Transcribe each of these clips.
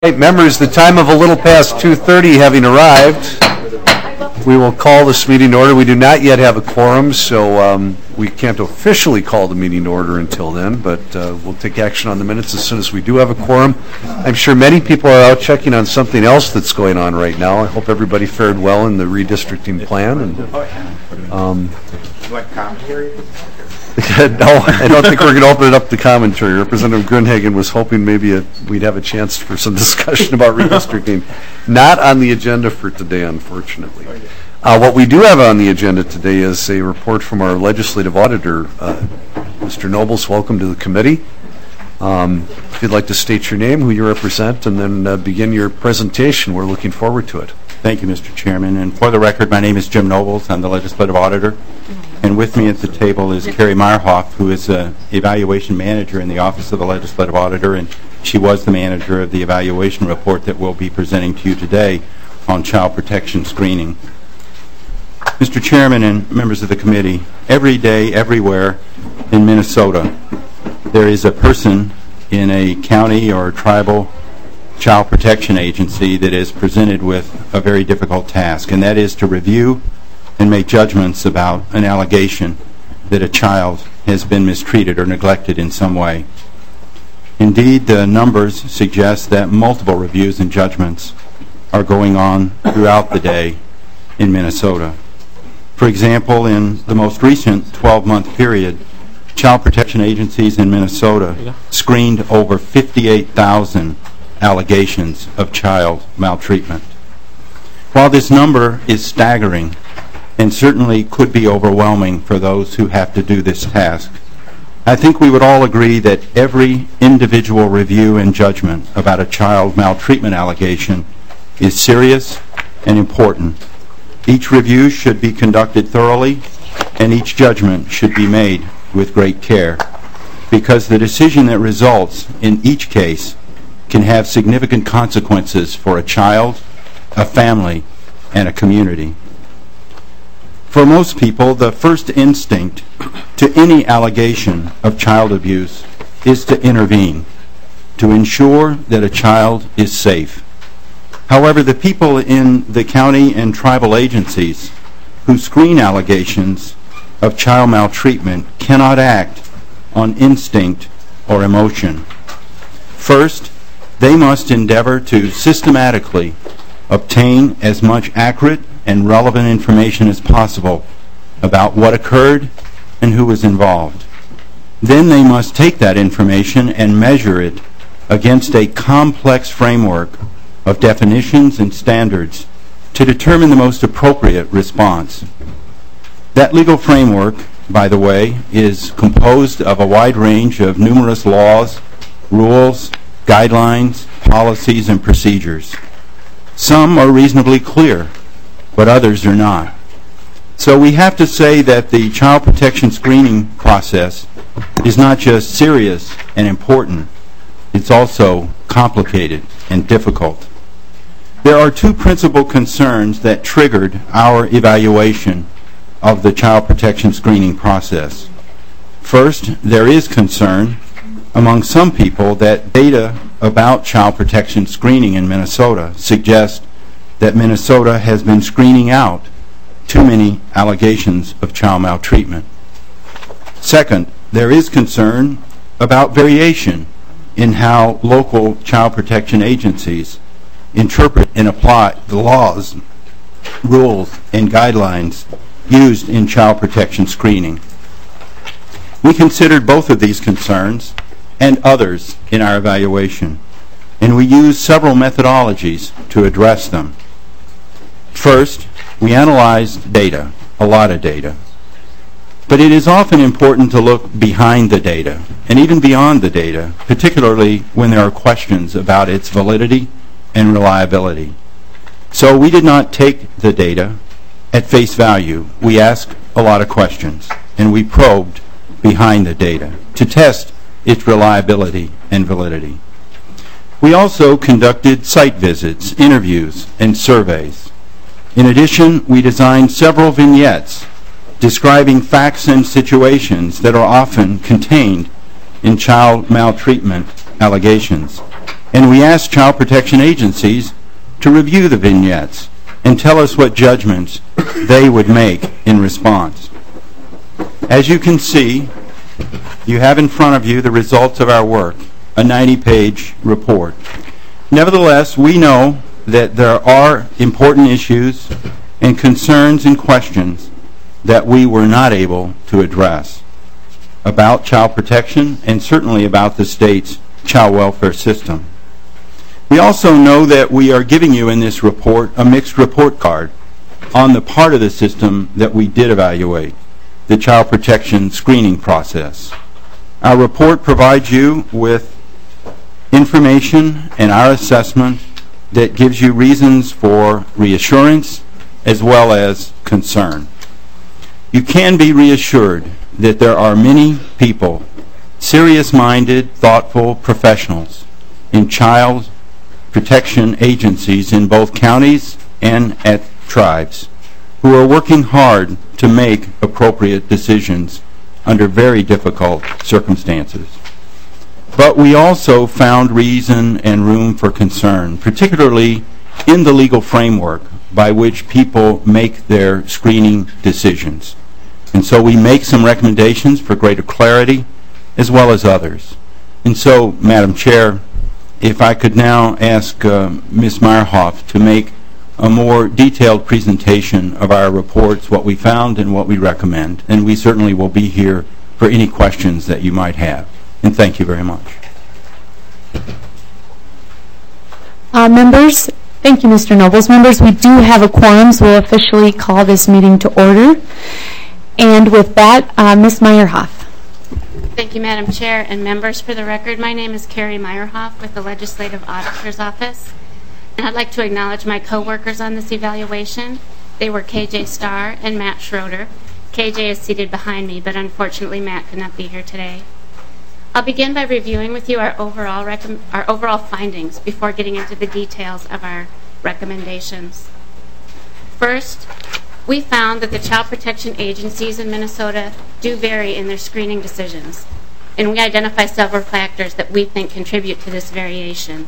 Hey, members, the time of a little past 2:30 having arrived, we will call this meeting to order. We do not yet have a quorum, so we can't officially call the meeting to order until then, but we'll take action on the minutes as soon as we do have a quorum. I'm sure many people are out checking on something else that's going on right now. I hope everybody fared well in the redistricting plan. And, What commentary? no, I don't think we're going to open it up to commentary. Representative Grunhagen was hoping maybe we'd have a chance for some discussion about redistricting. Not on the agenda for today, unfortunately. What we do have on the agenda today is a report from our legislative auditor. Mr. Nobles, welcome to the committee. If you'd like to state your name, who you represent, and then begin your presentation, we're looking forward to it. Thank you, Mr. Chairman. And for the record, my name is Jim Nobles. I'm the legislative auditor. And with me at the table is Carrie Meyerhoff, who is an evaluation manager in the Office of the Legislative Auditor, and she was the manager of the evaluation report that we'll be presenting to you today on child protection screening. Mr. Chairman and members of the committee, every day, everywhere in Minnesota, there is a person in a county or tribal child protection agency that is presented with a very difficult task, and that is to review and make judgments about an allegation that a child has been mistreated or neglected in some way. Indeed, the numbers suggest that multiple reviews and judgments are going on throughout the day in Minnesota. For example, in the most recent 12-month period, child protection agencies in Minnesota screened over 58,000 allegations of child maltreatment. While this number is staggering and certainly could be overwhelming for those who have to do this task, I think we would all agree that every individual review and judgment about a child maltreatment allegation is serious and important. Each review should be conducted thoroughly, and each judgment should be made with great care, because the decision that results in each case can have significant consequences for a child, a family, and a community. For most people, the first instinct to any allegation of child abuse is to intervene, to ensure that a child is safe. However, the people in the county and tribal agencies who screen allegations of child maltreatment cannot act on instinct or emotion. First, they must endeavor to systematically obtain as much accurate and relevant information as possible about what occurred and who was involved. Then they must take that information and measure it against a complex framework of definitions and standards to determine the most appropriate response. That legal framework, by the way, is composed of a wide range of numerous laws, rules, guidelines, policies, and procedures. Some are reasonably clear, but others are not. So we have to say that the child protection screening process is not just serious and important, it's also complicated and difficult. There are two principal concerns that triggered our evaluation of the child protection screening process. First, there is concern among some people that data about child protection screening in Minnesota suggest that Minnesota has been screening out too many allegations of child maltreatment. Second, there is concern about variation in how local child protection agencies interpret and apply the laws, rules, and guidelines used in child protection screening. We considered both of these concerns and others in our evaluation, and we used several methodologies to address them. First, we analyzed data, a lot of data. But it is often important to look behind the data, and even beyond the data, particularly when there are questions about its validity and reliability. So we did not take the data at face value. We asked a lot of questions, and we probed behind the data to test its reliability and validity. We also conducted site visits, interviews, and surveys. In addition, we designed several vignettes describing facts and situations that are often contained in child maltreatment allegations. And we asked child protection agencies to review the vignettes and tell us what judgments they would make in response. As you can see, you have in front of you the results of our work, a 90-page report. Nevertheless, we know that there are important issues and concerns and questions that we were not able to address about child protection and certainly about the state's child welfare system. We also know that we are giving you in this report a mixed report card on the part of the system that we did evaluate, the child protection screening process. Our report provides you with information and our assessment that gives you reasons for reassurance as well as concern. You can be reassured that there are many people, serious-minded, thoughtful professionals in child protection agencies in both counties and at tribes who are working hard to make appropriate decisions under very difficult circumstances. But we also found reason and room for concern, particularly in the legal framework by which people make their screening decisions. And so we make some recommendations for greater clarity as well as others. And so, Madam Chair, if I could now ask Ms. Meyerhoff to make a more detailed presentation of our reports, what we found and what we recommend. And we certainly will be here for any questions that you might have. And thank you very much. Members, thank you, Mr. Nobles. Members, we do have a quorum, so we'll officially call this meeting to order. And with that, Ms. Meyerhoff. Thank you, Madam Chair and members. For the record, my name is Carrie Meyerhoff with the Legislative Auditor's Office. And I'd like to acknowledge my co-workers on this evaluation. They were KJ Starr and Matt Schroeder. KJ is seated behind me, but unfortunately Matt could not be here today. I'll begin by reviewing with you our overall findings before getting into the details of our recommendations. First, we found that the child protection agencies in Minnesota do vary in their screening decisions, and we identify several factors that we think contribute to this variation.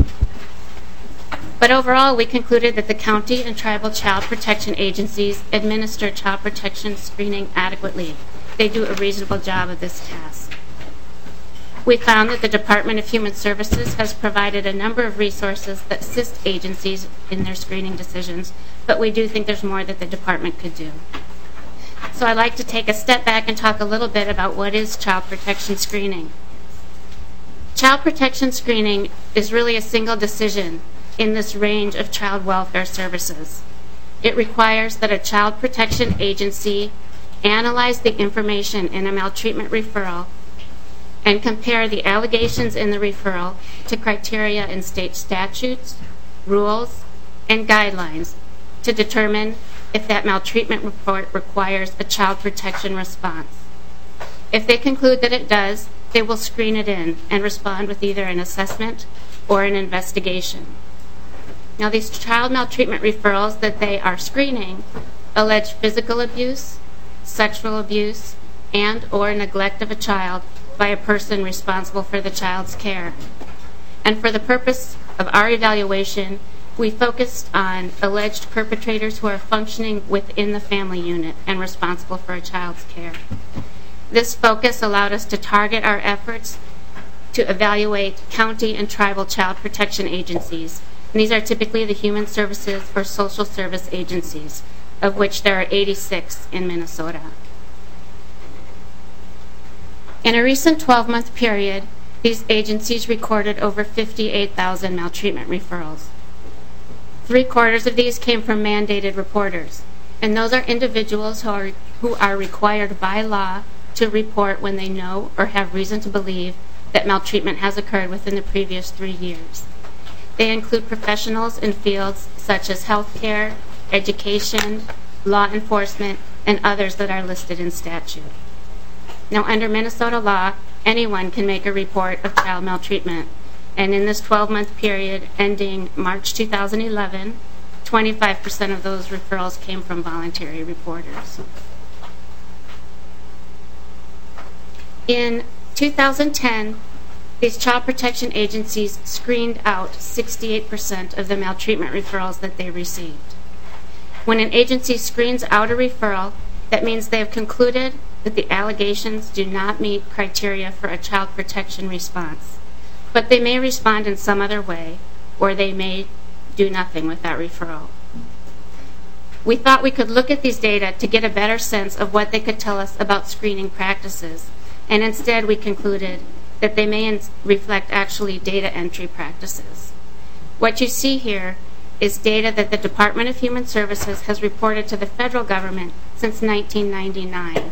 But overall, we concluded that the county and tribal child protection agencies administer child protection screening adequately. They do a reasonable job of this task. We found that the Department of Human Services has provided a number of resources that assist agencies in their screening decisions, but we do think there's more that the department could do. So I'd like to take a step back and talk a little bit about what is child protection screening. Child protection screening is really a single decision in this range of child welfare services. It requires that a child protection agency analyze the information in a maltreatment referral and compare the allegations in the referral to criteria in state statutes, rules, and guidelines to determine if that maltreatment report requires a child protection response. If they conclude that it does, they will screen it in and respond with either an assessment or an investigation. Now, these child maltreatment referrals that they are screening allege physical abuse, sexual abuse, and or neglect of a child by a person responsible for the child's care. And for the purpose of our evaluation, we focused on alleged perpetrators who are functioning within the family unit and responsible for a child's care. This focus allowed us to target our efforts to evaluate county and tribal child protection agencies. And these are typically the human services or social service agencies, of which there are 86 in Minnesota. In a recent 12-month period, these agencies recorded over 58,000 maltreatment referrals. 3/4 of these came from mandated reporters, and those are individuals who are required by law to report when they know or have reason to believe that maltreatment has occurred within the previous 3 years. They include professionals in fields such as healthcare, education, law enforcement, and others that are listed in statute. Now, under Minnesota law, anyone can make a report of child maltreatment. And in this 12-month period ending March 2011, 25% of those referrals came from voluntary reporters. In 2010, these child protection agencies screened out 68% of the maltreatment referrals that they received. When an agency screens out a referral, that means they have concluded that the allegations do not meet criteria for a child protection response, but they may respond in some other way, or they may do nothing with that referral. We thought we could look at these data to get a better sense of what they could tell us about screening practices, and instead we concluded that they may reflect actually data entry practices. What you see here is data that the Department of Human Services has reported to the federal government since 1999.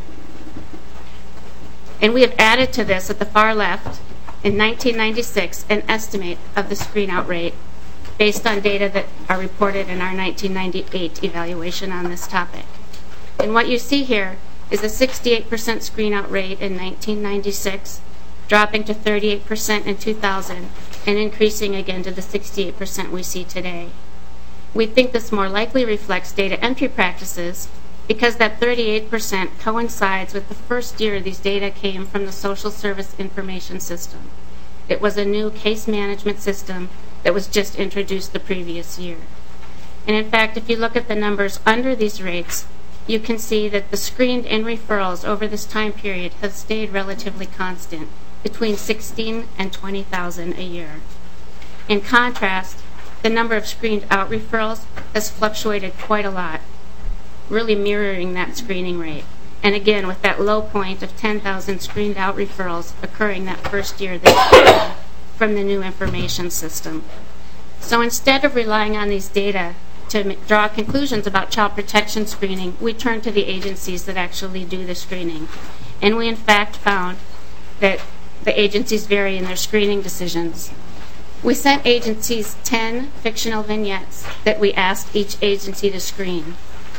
And we have added to this at the far left, in 1996, an estimate of the screen-out rate based on data that are reported in our 1998 evaluation on this topic. And what you see here is a 68% screen-out rate in 1996, dropping to 38% in 2000, and increasing again to the 68% we see today. We think this more likely reflects data entry practices because that 38% coincides with the first year these data came from the Social Service Information System. It was a new case management system that was just introduced the previous year. And in fact, if you look at the numbers under these rates, you can see that the screened-in referrals over this time period have stayed relatively constant, between 16 and 20,000 a year. In contrast, the number of screened-out referrals has fluctuated quite a lot, really mirroring that screening rate. And again, with that low point of 10,000 screened-out referrals occurring that first year from the new information system. So instead of relying on these data to draw conclusions about child protection screening, we turn to the agencies that actually do the screening. And we in fact found that the agencies vary in their screening decisions. We sent agencies 10 fictional vignettes that we asked each agency to screen.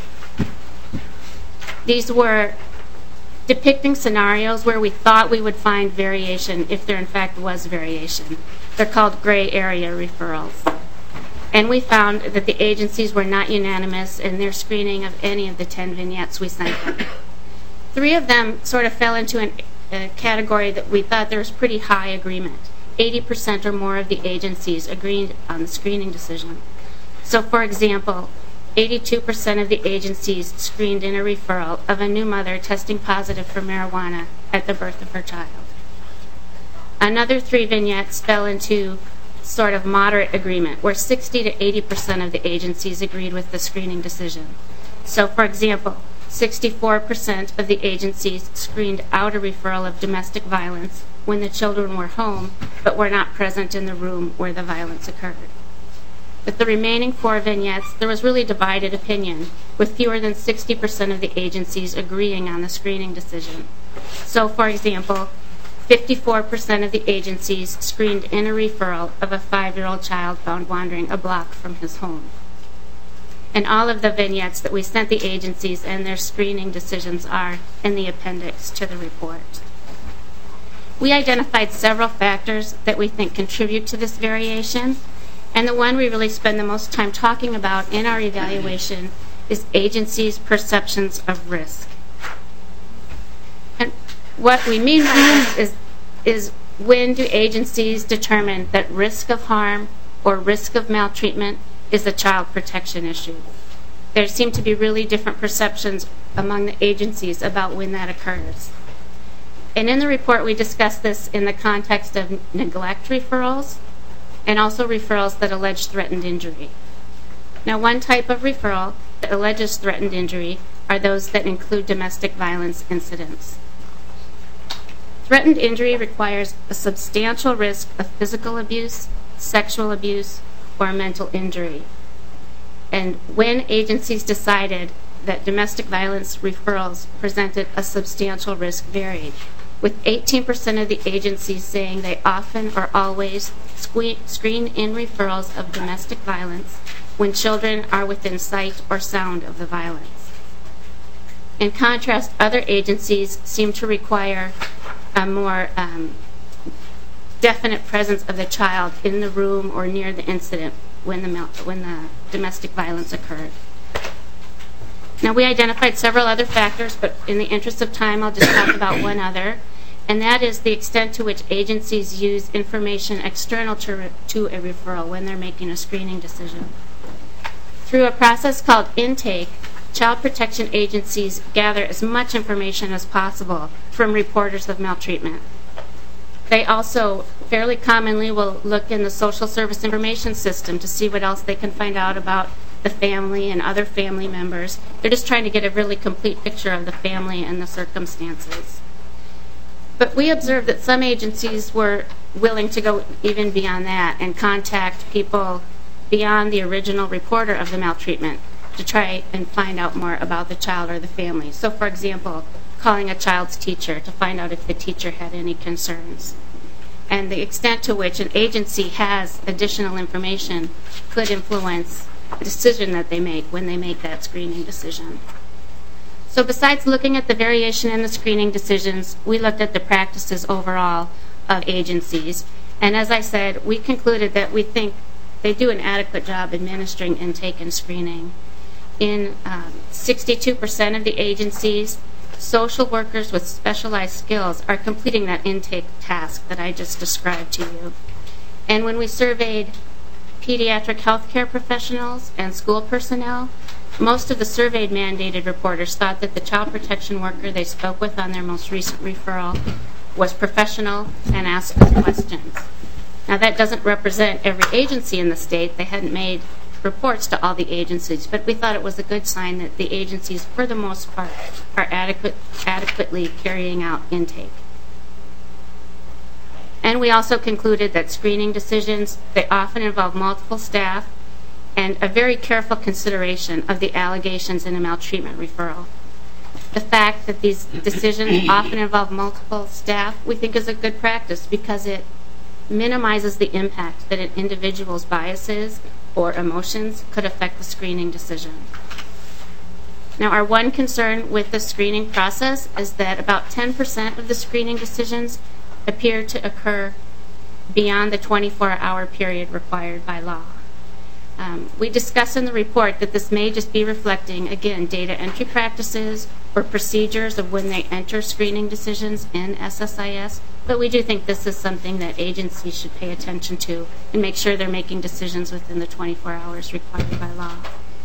These were depicting scenarios where we thought we would find variation if there in fact was variation. They're called gray area referrals. And we found that the agencies were not unanimous in their screening of any of the 10 vignettes we sent them. 3 of them sort of fell into a category that we thought there was pretty high agreement. 80% or more of the agencies agreed on the screening decision. So for example, 82% of the agencies screened in a referral of a new mother testing positive for marijuana at the birth of her child. Another 3 vignettes fell into sort of moderate agreement, where 60 to 80% of the agencies agreed with the screening decision. So for example, 64% of the agencies screened out a referral of domestic violence when the children were home but were not present in the room where the violence occurred. With the remaining 4 vignettes, there was really divided opinion, with fewer than 60% of the agencies agreeing on the screening decision. So, for example, 54% of the agencies screened in a referral of a 5-year-old child found wandering a block from his home. And all of the vignettes that we sent the agencies and their screening decisions are in the appendix to the report. We identified several factors that we think contribute to this variation. And the one we really spend the most time talking about in our evaluation is agencies' perceptions of risk. And what we mean by this is when do agencies determine that risk of harm or risk of maltreatment is a child protection issue? There seem to be really different perceptions among the agencies about when that occurs. And in the report, we discuss this in the context of neglect referrals and also referrals that allege threatened injury. Now, one type of referral that alleges threatened injury are those that include domestic violence incidents. Threatened injury requires a substantial risk of physical abuse, sexual abuse, or mental injury. And when agencies decided that domestic violence referrals presented a substantial risk varied, with 18% of the agencies saying they often or always screen in referrals of domestic violence when children are within sight or sound of the violence. In contrast, other agencies seem to require a more definite presence of the child in the room or near the incident when the domestic violence occurred. Now, we identified several other factors, but in the interest of time, I'll just talk about one other, and that is the extent to which agencies use information external to a referral when they're making a screening decision. Through a process called intake, child protection agencies gather as much information as possible from reporters of maltreatment. They also fairly commonly will look in the social service information system to see what else they can find out about the family and other family members. They're just trying to get a really complete picture of the family and the circumstances. But we observed that some agencies were willing to go even beyond that and contact people beyond the original reporter of the maltreatment to try and find out more about the child or the family. So, for example, calling a child's teacher to find out if the teacher had any concerns. And the extent to which an agency has additional information could influence the decision that they make when they make that screening decision. So besides looking at the variation in the screening decisions, we looked at the practices overall of agencies. And as I said, we concluded that we think they do an adequate job administering intake and screening. In 62% of the agencies, social workers with specialized skills are completing that intake task that I just described to you. And when we surveyed pediatric healthcare professionals and school personnel, most of the surveyed mandated reporters thought that the child protection worker they spoke with on their most recent referral was professional and asked good questions. Now, that doesn't represent every agency in the state. They hadn't made reports to all the agencies, but we thought it was a good sign that the agencies, for the most part, are adequately carrying out intake. And we also concluded that screening decisions, they often involve multiple staff and a very careful consideration of the allegations in a maltreatment referral. The fact that these decisions often involve multiple staff, we think is a good practice because it minimizes the impact that an individual's biases or emotions could affect the screening decision. Now, our one concern with the screening process is that about 10% of the screening decisions appear to occur beyond the 24-hour period required by law. We discuss in the report that this may just be reflecting, again, data entry practices or procedures of when they enter screening decisions in SSIS, but we do think this is something that agencies should pay attention to and make sure they're making decisions within the 24 hours required by law.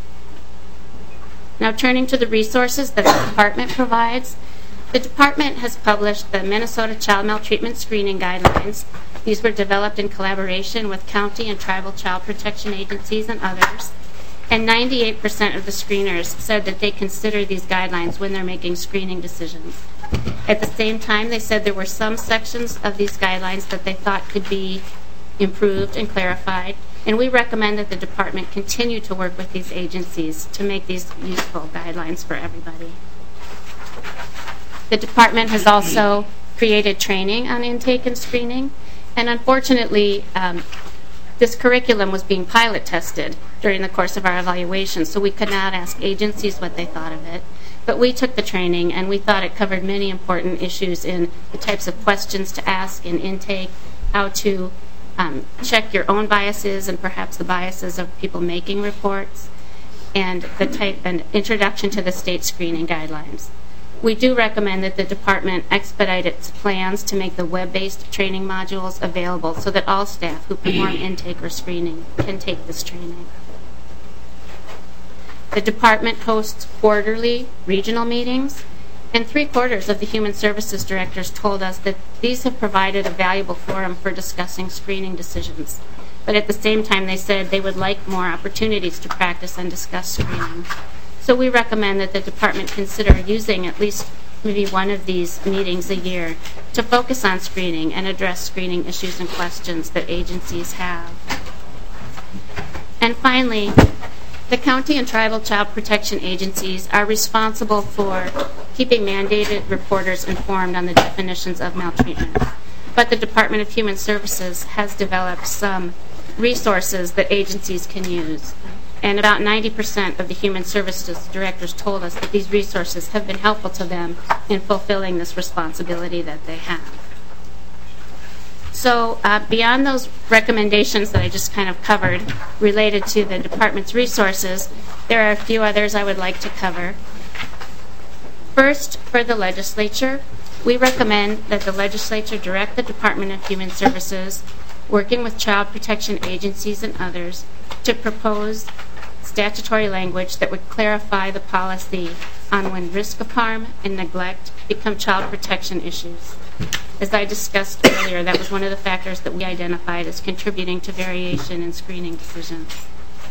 Now, turning to the resources that the department provides, the department has published the Minnesota Child Maltreatment Screening Guidelines. These were developed in collaboration with county and tribal child protection agencies and others. And 98% of the screeners said that they consider these guidelines when they're making screening decisions. At the same time, they said there were some sections of these guidelines that they thought could be improved and clarified. And we recommend that the department continue to work with these agencies to make these useful guidelines for everybody. The department has also created training on intake and screening. And unfortunately, this curriculum was being pilot tested during the course of our evaluation, so we could not ask agencies what they thought of it. But we took the training, and we thought it covered many important issues in the types of questions to ask in intake, how to check your own biases and perhaps the biases of people making reports, and an introduction to the state screening guidelines. We do recommend that the department expedite its plans to make the web-based training modules available so that all staff who perform intake or screening can take this training. The department hosts quarterly regional meetings, and 3/4 of the human services directors told us that these have provided a valuable forum for discussing screening decisions. But at the same time, they said they would like more opportunities to practice and discuss screening. So we recommend that the department consider using at least maybe one of these meetings a year to focus on screening and address screening issues and questions that agencies have. And finally, the county and tribal child protection agencies are responsible for keeping mandated reporters informed on the definitions of maltreatment. But the Department of Human Services has developed some resources that agencies can use. And about 90% of the human services directors told us that these resources have been helpful to them in fulfilling this responsibility that they have. So beyond those recommendations that I just kind of covered related to the department's resources, there are a few others I would like to cover. First, for the legislature, We recommend that the legislature direct the Department of Human Services, working with child protection agencies and others, to propose statutory language that would clarify the policy on when risk of harm and neglect become child protection issues. As I discussed earlier, that was one of the factors that we identified as contributing to variation in screening decisions.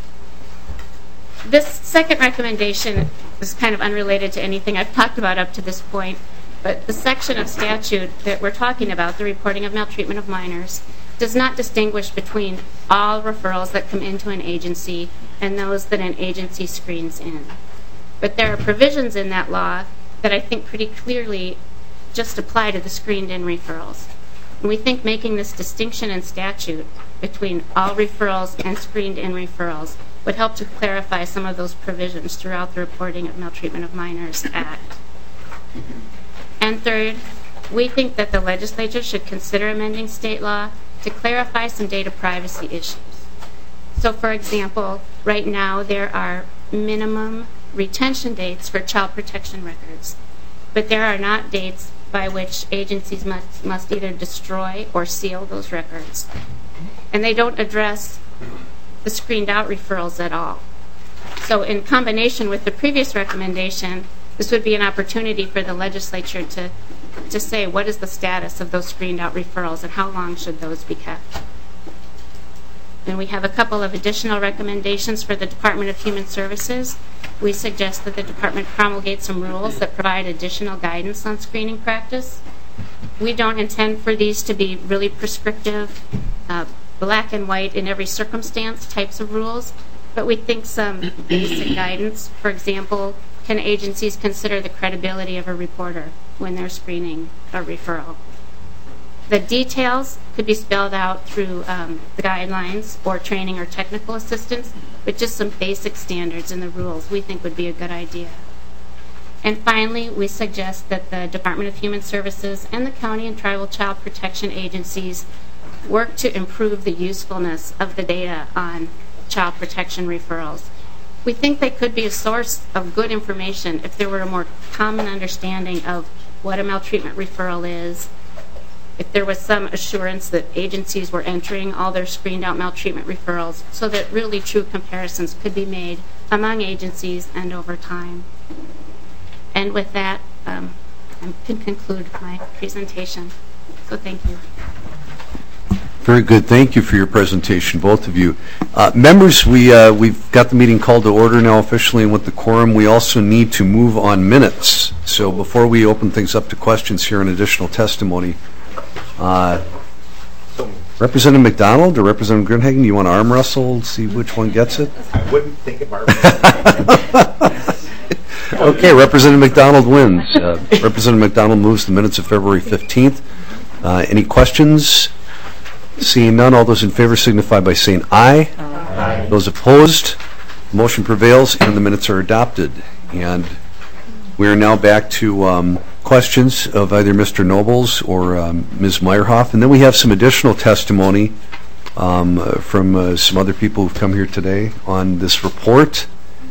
This second recommendation is kind of unrelated to anything I've talked about up to this point, but the section of statute that we're talking about, the reporting of maltreatment of minors, does not distinguish between all referrals that come into an agency and those that an agency screens in. But there are provisions in that law that I think pretty clearly just apply to the screened-in referrals. And we think making this distinction in statute between all referrals and screened-in referrals would help to clarify some of those provisions throughout the Reporting of Maltreatment of Minors Act. And third, we think that the legislature should consider amending state law to clarify some data privacy issues. So, for example, right now there are minimum retention dates for child protection records, but there are not dates by which agencies must either destroy or seal those records. And they don't address the screened out referrals at all. So in combination with the previous recommendation, this would be an opportunity for the legislature to say what is the status of those screened out referrals and how long should those be kept. And we have a couple of additional recommendations for the Department of Human Services. We suggest that the department promulgate some rules that provide additional guidance on screening practice. We don't intend for these to be really prescriptive, black and white in every circumstance types of rules, but we think some basic guidance. For example, can agencies consider the credibility of a reporter when they're screening a referral? The details could be spelled out through the guidelines or training or technical assistance, but just some basic standards in the rules we think would be a good idea. And finally, we suggest that the Department of Human Services and the county and tribal child protection agencies work to improve the usefulness of the data on child protection referrals. We think they could be a source of good information if there were a more common understanding of what a maltreatment referral is, if there was some assurance that agencies were entering all their screened out maltreatment referrals so that really true comparisons could be made among agencies and over time. And with that, I can conclude my presentation. So thank you. Very good. Thank you for your presentation, both of you. Members, we've got the meeting called to order now officially, and with the quorum, we also need to move on minutes. So before we open things up to questions here and additional testimony, Representative McDonald or Representative Gruenhagen, you want to arm wrestle, see which one gets it? I wouldn't think of arm wrestling. Okay, Representative McDonald wins. Representative McDonald moves the minutes of February 15th. Any questions? Seeing none, all those in favor signify by saying aye. Aye. Those opposed, motion prevails and the minutes are adopted. And we are now back to questions of either Mr. Nobles or Ms. Meyerhoff. And then we have some additional testimony from some other people who've come here today on this report.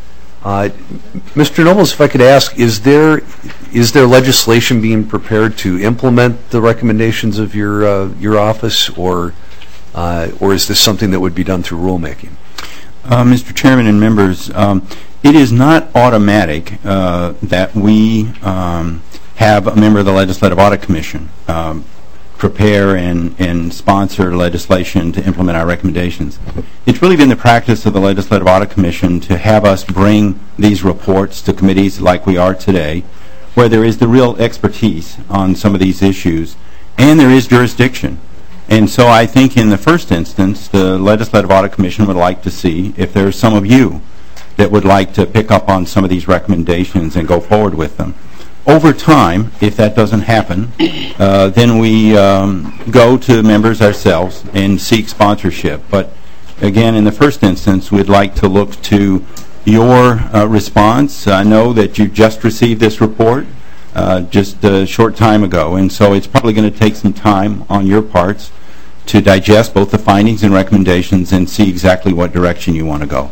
Mr. Nobles, if I could ask, is there legislation being prepared to implement the recommendations of your office, or is this something that would be done through rulemaking? Mr. Chairman and members, it is not automatic that we have a member of the Legislative Audit Commission prepare and sponsor legislation to implement our recommendations. It's really been the practice of the Legislative Audit Commission to have us bring these reports to committees like we are today, where there is the real expertise on some of these issues, and there is jurisdiction. And so I think in the first instance, the Legislative Audit Commission would like to see if there's some of you that would like to pick up on some of these recommendations and go forward with them. Over time, if that doesn't happen, then we go to members ourselves and seek sponsorship. But again, in the first instance, we'd like to look to your response. I know that you just received this report just a short time ago, and so it's probably going to take some time on your parts to digest both the findings and recommendations and see exactly what direction you want to go.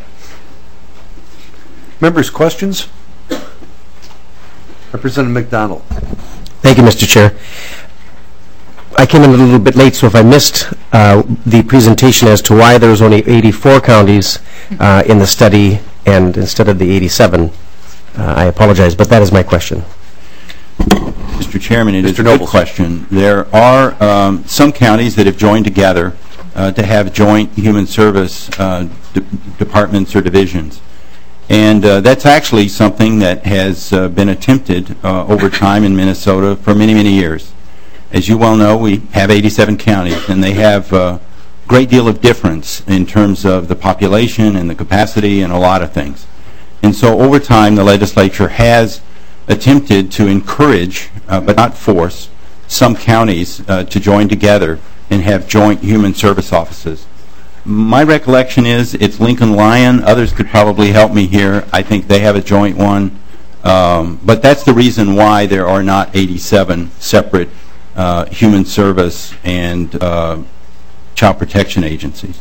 Members, questions? Representative McDonald. Thank you, Mr. Chair. I came in a little bit late, so if I missed the presentation as to why there was only 84 counties in the study and instead of the 87, I apologize, but that is my question. Mr. Chairman, it is a good question. There are some counties that have joined together to have joint human service departments or divisions. And that's actually something that has been attempted over time in Minnesota for many, many years. As you well know, we have 87 counties, and they have a great deal of difference in terms of the population and the capacity and a lot of things. And so over time, the legislature has attempted to encourage, but not force, some counties to join together and have joint human service offices. My recollection is it's Lincoln Lion. Others could probably help me here. I think they have a joint one. But that's the reason why there are not 87 separate human service and child protection agencies.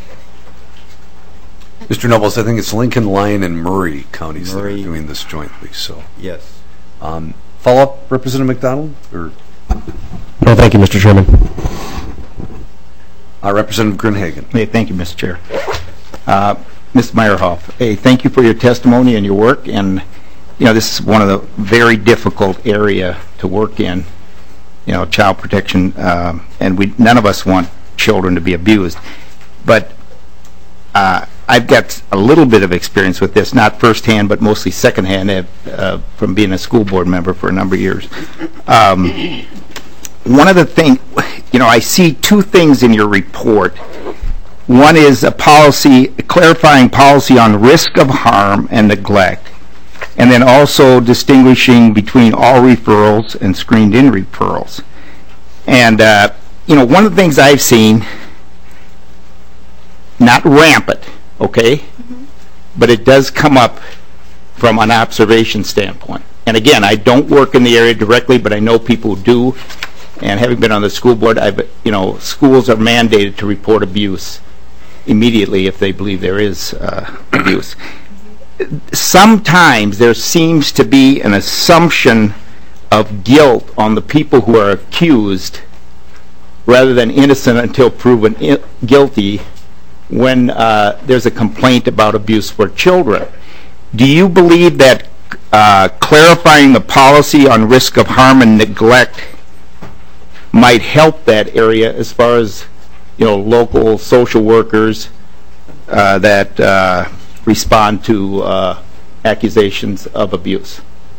Mr. Nobles, I think it's Lincoln, Lyon, and Murray counties that are doing this jointly. So, yes. Follow-up, Representative McDonald? Or No, thank you, Mr. Chairman. Representative Grunhagen. Hey, thank you, Mr. Chair. Ms. Meyerhoff, hey, thank you for your testimony and your work. And, you know, this is one of the very difficult area to work in, you know, child protection. And none of us want children to be abused. But I've got a little bit of experience with this, not firsthand, but mostly secondhand from being a school board member for a number of years. One of the things, you know, I see two things in your report. One is a clarifying policy on risk of harm and neglect, and then also distinguishing between all referrals and screened-in referrals. And, you know, one of the things I've seen, not rampant, okay, but it does come up from an observation standpoint. And again, I don't work in the area directly, but I know people who do. And having been on the school board, you know, schools are mandated to report abuse immediately if they believe there is abuse. Sometimes there seems to be an assumption of guilt on the people who are accused rather than innocent until proven guilty when there's a complaint about abuse for children. Do you believe that clarifying the policy on risk of harm and neglect might help that area as far as, you know, local social workers that respond to accusations of abuse?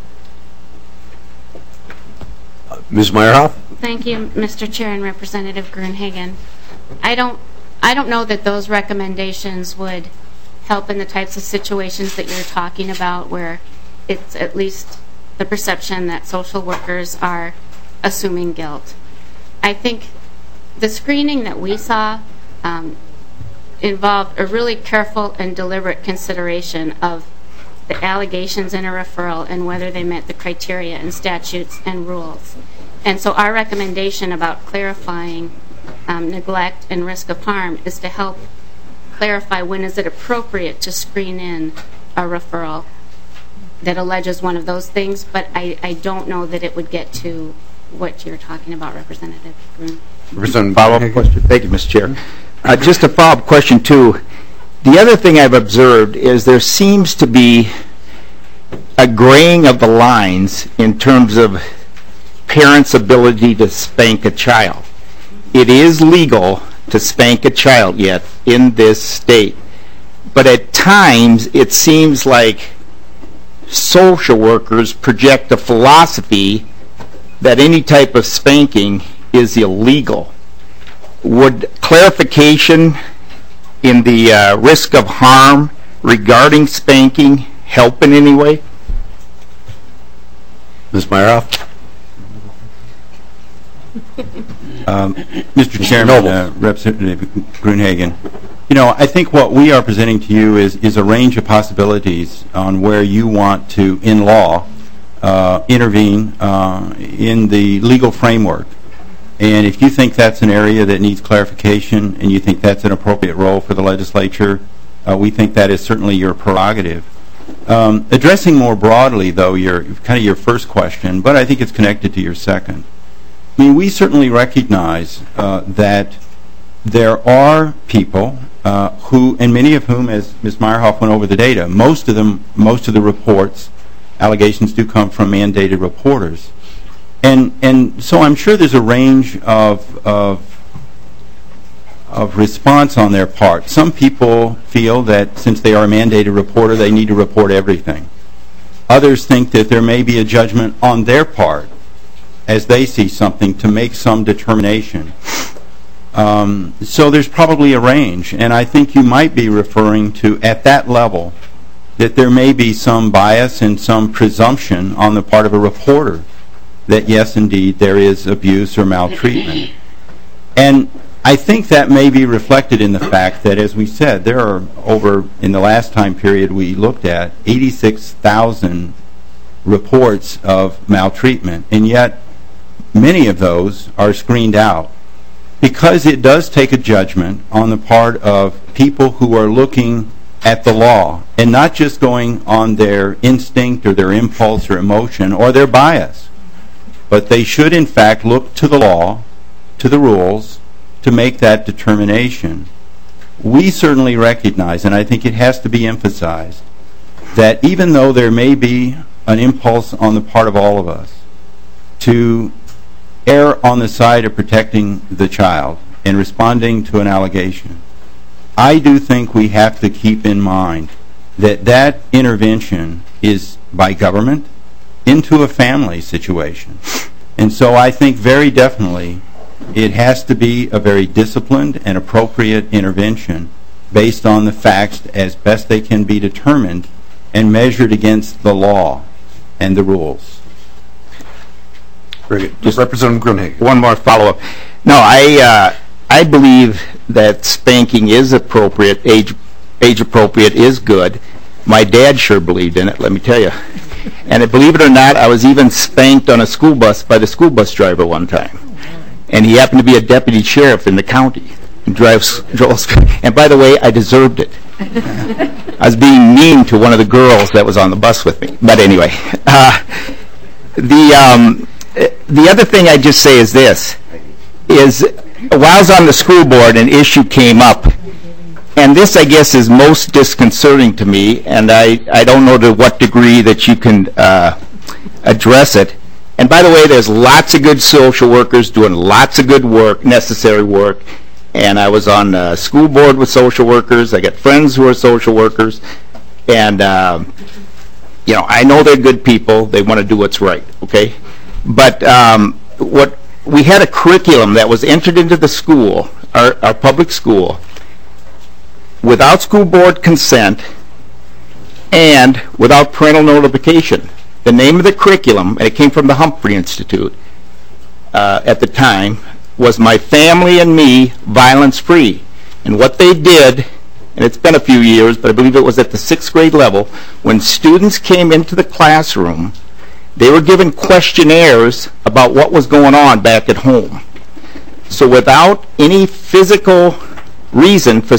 Ms. Meyerhoff? Thank you, Mr. Chair and Representative Grunhagen. I don't know that those recommendations would help in the types of situations that you're talking about where it's at least the perception that social workers are assuming guilt. I think the screening that we saw involved a really careful and deliberate consideration of the allegations in a referral and whether they met the criteria and statutes and rules. And so our recommendation about clarifying neglect and risk of harm is to help clarify when is it appropriate to screen in a referral that alleges one of those things, but I don't know that it would get to what you're talking about, Representative Grun. Follow-up question. Thank you, Mr. Chair. Just a follow-up question, too. The other thing I've observed is there seems to be a graying of the lines in terms of parents' ability to spank a child. It is legal to spank a child yet in this state, but at times it seems like social workers project a philosophy that any type of spanking is illegal. Would clarification in the risk of harm regarding spanking help in any way? Ms. Meyerhoff? Mr. Chairman, Representative Grunhagen, you know, I think what we are presenting to you is a range of possibilities on where you want to, in law, intervene in the legal framework. And if you think that's an area that needs clarification and you think that's an appropriate role for the legislature, we think that is certainly your prerogative. Addressing more broadly, though, your first question, but I think it's connected to your second. I mean, we certainly recognize that there are people who, and many of whom, as Ms. Meyerhoff went over the data, most of the reports, allegations do come from mandated reporters. And so I'm sure there's a range of response on their part. Some people feel that since they are a mandated reporter, they need to report everything. Others think that there may be a judgment on their part as they see something to make some determination. So there's probably a range, and I think you might be referring to, at that level, that there may be some bias and some presumption on the part of a reporter that, yes, indeed, there is abuse or maltreatment. And I think that may be reflected in the fact that, as we said, there are in the last time period we looked at, 86,000 reports of maltreatment, and yet many of those are screened out because it does take a judgment on the part of people who are looking at the law and not just going on their instinct or their impulse or emotion or their bias. But they should, in fact, look to the law, to the rules, to make that determination. We certainly recognize, and I think it has to be emphasized, that even though there may be an impulse on the part of all of us to err on the side of protecting the child and responding to an allegation, I do think we have to keep in mind that that intervention is by government into a family situation. And so I think very definitely it has to be a very disciplined and appropriate intervention based on the facts as best they can be determined and measured against the law and the rules. Very good. Just Representative Gruenhagen. One more follow-up. No, I believe that spanking is appropriate, age appropriate is good. My dad sure believed in it, let me tell you. And believe it or not, I was even spanked on a school bus by the school bus driver one time. And he happened to be a deputy sheriff in the county. And by the way, I deserved it. I was being mean to one of the girls that was on the bus with me. But anyway, the other thing I'd just say is this, is while I was on the school board, an issue came up. And this, I guess, is most disconcerting to me, and I don't know to what degree that you can address it. And by the way, there's lots of good social workers doing lots of good work, necessary work. And I was on the school board with social workers. I got friends who are social workers. And, I know they're good people. They want to do what's right, okay? But we had a curriculum that was entered into the school, our public school, without school board consent and without parental notification. The name of the curriculum, and it came from the Humphrey Institute at the time, was My Family and Me, Violence Free. And what they did, and it's been a few years, but I believe it was at the 6th grade level, when students came into the classroom, they were given questionnaires about what was going on back at home. So without any physical reason for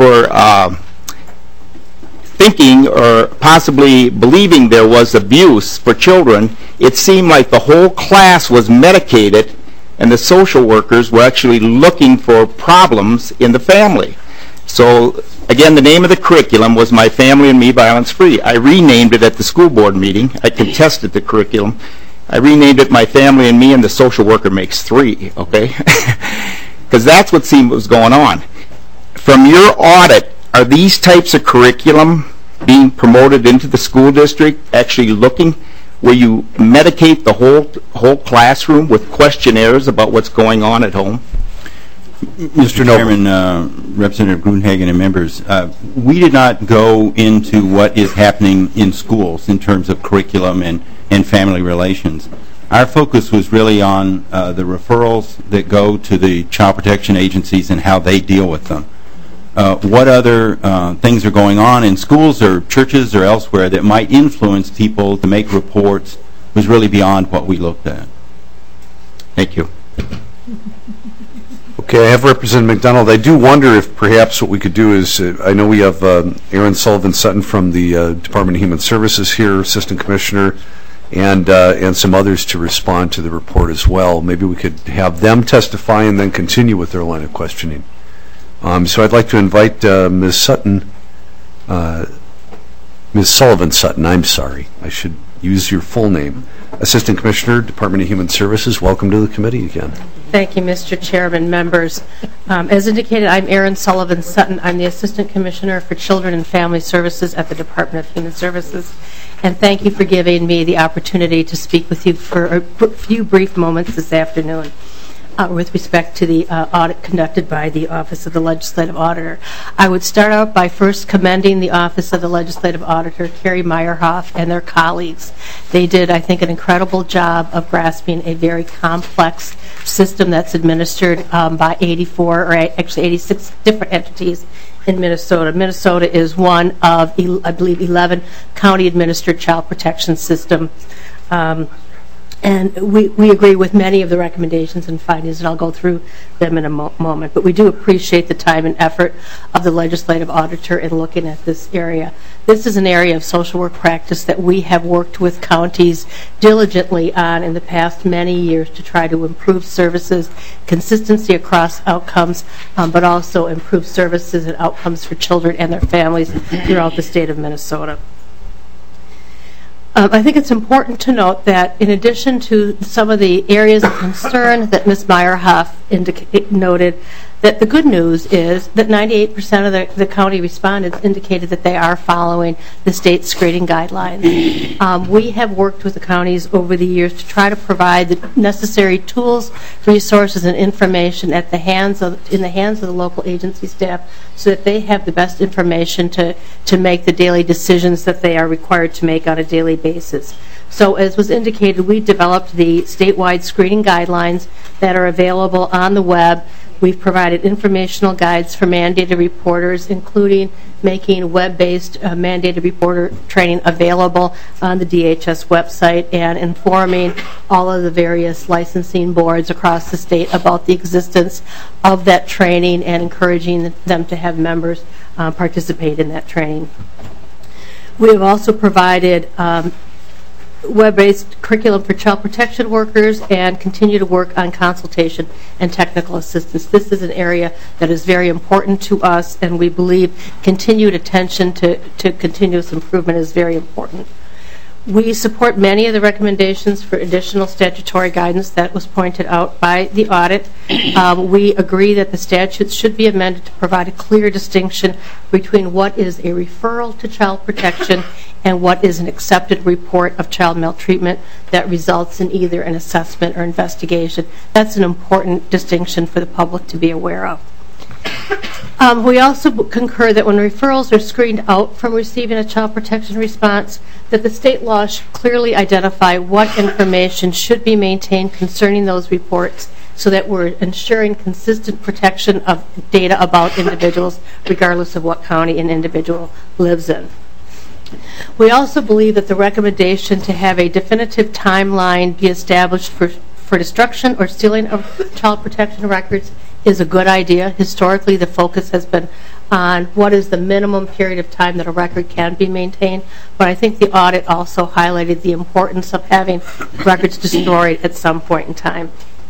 thinking or possibly believing there was abuse for children, it seemed like the whole class was medicated and the social workers were actually looking for problems in the family. So, again, the name of the curriculum was My Family and Me, Violence Free. I renamed it at the school board meeting. I contested the curriculum. I renamed it My Family and Me, and the social worker makes 3, okay? Because that's what seemed was going on. From your audit, are these types of curriculum being promoted into the school district, actually looking where you medicate the whole classroom with questionnaires about what's going on at home? Mr. Chairman, Representative Gruenhagen and members, we did not go into what is happening in schools in terms of curriculum and family relations. Our focus was really on the referrals that go to the child protection agencies and how they deal with them. What other things are going on in schools or churches or elsewhere that might influence people to make reports was really beyond what we looked at. Thank you. Okay, I have Representative McDonald. I do wonder if perhaps what we could do is, I know we have Aaron Sullivan Sutton from the Department of Human Services here, Assistant Commissioner, and some others to respond to the report as well. Maybe we could have them testify and then continue with their line of questioning. So I'd like to invite Ms. Sutton, Ms. Sullivan Sutton, I'm sorry. I should use your full name. Assistant Commissioner, Department of Human Services, welcome to the committee again. Thank you, Mr. Chairman, members. As indicated, I'm Erin Sullivan Sutton. I'm the Assistant Commissioner for Children and Family Services at the Department of Human Services. And thank you for giving me the opportunity to speak with you for a few brief moments this afternoon with respect to the audit conducted by the Office of the Legislative Auditor. I would start out by first commending the Office of the Legislative Auditor, Carrie Meyerhoff, and their colleagues. They did, I think, an incredible job of grasping a very complex system that's administered by 84, or actually 86 different entities in Minnesota. Minnesota is one of, I believe, 11 county-administered child protection systems. And we agree with many of the recommendations and findings, and I'll go through them in a moment. But we do appreciate the time and effort of the legislative auditor in looking at this area. This is an area of social work practice that we have worked with counties diligently on in the past many years to try to improve services, consistency across outcomes, but also improve services and outcomes for children and their families throughout the state of Minnesota. I think it's important to note that in addition to some of the areas of concern that Ms. Meyerhoff noted, that the good news is that 98% of the county respondents indicated that they are following the state screening guidelines. We have worked with the counties over the years to try to provide the necessary tools, resources, and information in the hands of the local agency staff so that they have the best information to make the daily decisions that they are required to make on a daily basis. So as was indicated, we developed the statewide screening guidelines that are available on the web. We've provided informational guides for mandated reporters, including making web-based mandated reporter training available on the DHS website and informing all of the various licensing boards across the state about the existence of that training and encouraging them to have members participate in that training. We have also provided web-based curriculum for child protection workers and continue to work on consultation and technical assistance. This is an area that is very important to us, and we believe continued attention to continuous improvement is very important. We support many of the recommendations for additional statutory guidance that was pointed out by the audit. We agree that the statutes should be amended to provide a clear distinction between what is a referral to child protection and what is an accepted report of child maltreatment that results in either an assessment or investigation. That's an important distinction for the public to be aware of. We also concur that when referrals are screened out from receiving a child protection response, that the state law should clearly identify what information should be maintained concerning those reports so that we're ensuring consistent protection of data about individuals regardless of what county an individual lives in. We also believe that the recommendation to have a definitive timeline be established for destruction or stealing of child protection records is a good idea. Historically, the focus has been on what is the minimum period of time that a record can be maintained, but I think the audit also highlighted the importance of having records destroyed at some point in time.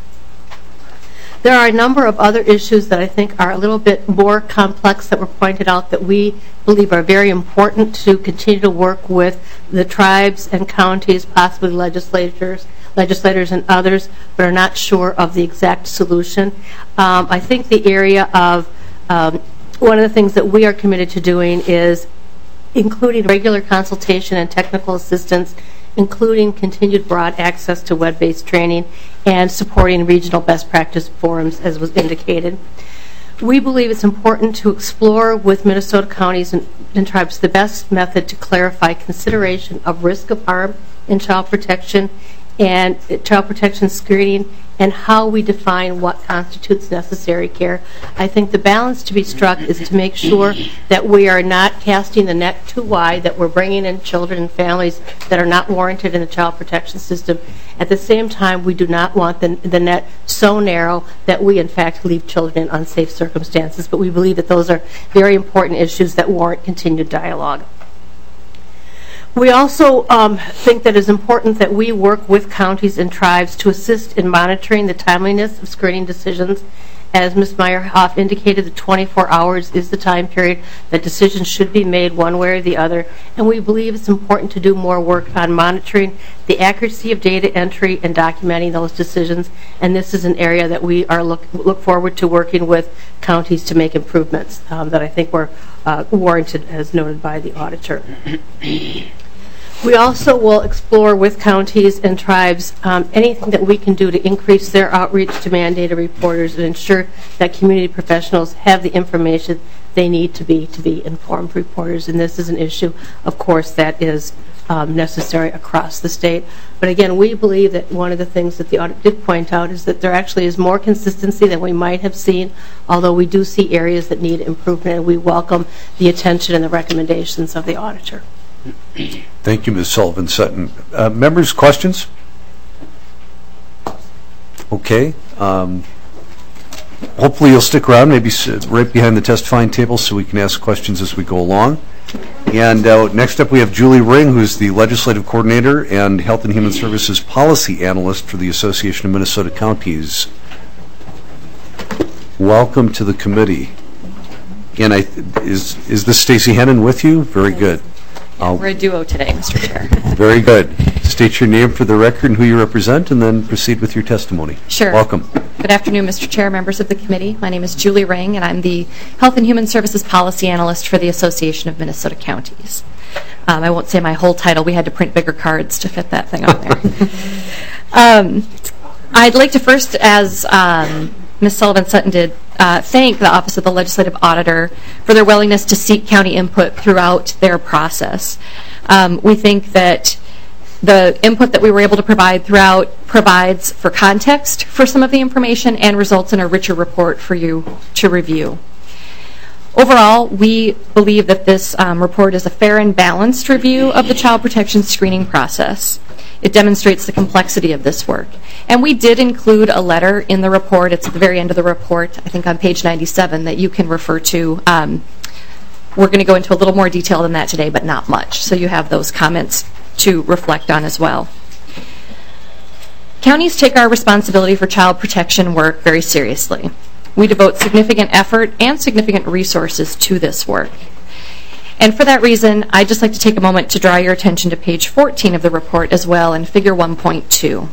There are a number of other issues that I think are a little bit more complex that were pointed out that we believe are very important to continue to work with the tribes and counties, possibly legislators and others, but are not sure of the exact solution. I think the area of one of the things that we are committed to doing is including regular consultation and technical assistance, including continued broad access to web-based training and supporting regional best practice forums, as was indicated. We believe it's important to explore with Minnesota counties and tribes the best method to clarify consideration of risk of harm in child protection and child protection screening and how we define what constitutes necessary care. I think the balance to be struck is to make sure that we are not casting the net too wide, that we're bringing in children and families that are not warranted in the child protection system. At the same time, we do not want the net so narrow that we, in fact, leave children in unsafe circumstances. But we believe that those are very important issues that warrant continued dialogue. We also think that it's important that we work with counties and tribes to assist in monitoring the timeliness of screening decisions. As Ms. Meyerhoff indicated, the 24 hours is the time period that decisions should be made one way or the other, and we believe it's important to do more work on monitoring the accuracy of data entry and documenting those decisions, and this is an area that we are look forward to working with counties to make improvements that I think were warranted, as noted by the auditor. We also will explore with counties and tribes anything that we can do to increase their outreach to mandated reporters and ensure that community professionals have the information they need to be informed reporters. And this is an issue, of course, that is necessary across the state. But again, we believe that one of the things that the audit did point out is that there actually is more consistency than we might have seen, although we do see areas that need improvement, and we welcome the attention and the recommendations of the auditor. Thank you, Ms. Sullivan-Sutton. Members, questions? Okay. Hopefully you'll stick around, maybe sit right behind the testifying table so we can ask questions as we go along. And next up we have Julie Ring, who's the Legislative Coordinator and Health and Human Services Policy Analyst for the Association of Minnesota Counties. Welcome to the committee. And is this Stacy Hennon with you? Very good. We're a duo today, Mr. Chair. Very good. State your name for the record and who you represent, and then proceed with your testimony. Sure. Welcome. Good afternoon, Mr. Chair, members of the committee. My name is Julie Ring, and I'm the Health and Human Services Policy Analyst for the Association of Minnesota Counties. I won't say my whole title. We had to print bigger cards to fit that thing on there. I'd like to first, as Ms. Sullivan-Sutton did, thank the Office of the Legislative Auditor for their willingness to seek county input throughout their process. We think that the input that we were able to provide throughout provides for context for some of the information and results in a richer report for you to review. Overall, we believe that this report is a fair and balanced review of the child protection screening process. It demonstrates the complexity of this work. And we did include a letter in the report. It's at the very end of the report, I think on page 97, that you can refer to. We're going to go into a little more detail than that today, but not much. So you have those comments to reflect on as well. Counties take our responsibility for child protection work very seriously. We devote significant effort and significant resources to this work. And for that reason, I'd just like to take a moment to draw your attention to page 14 of the report as well in figure 1.2.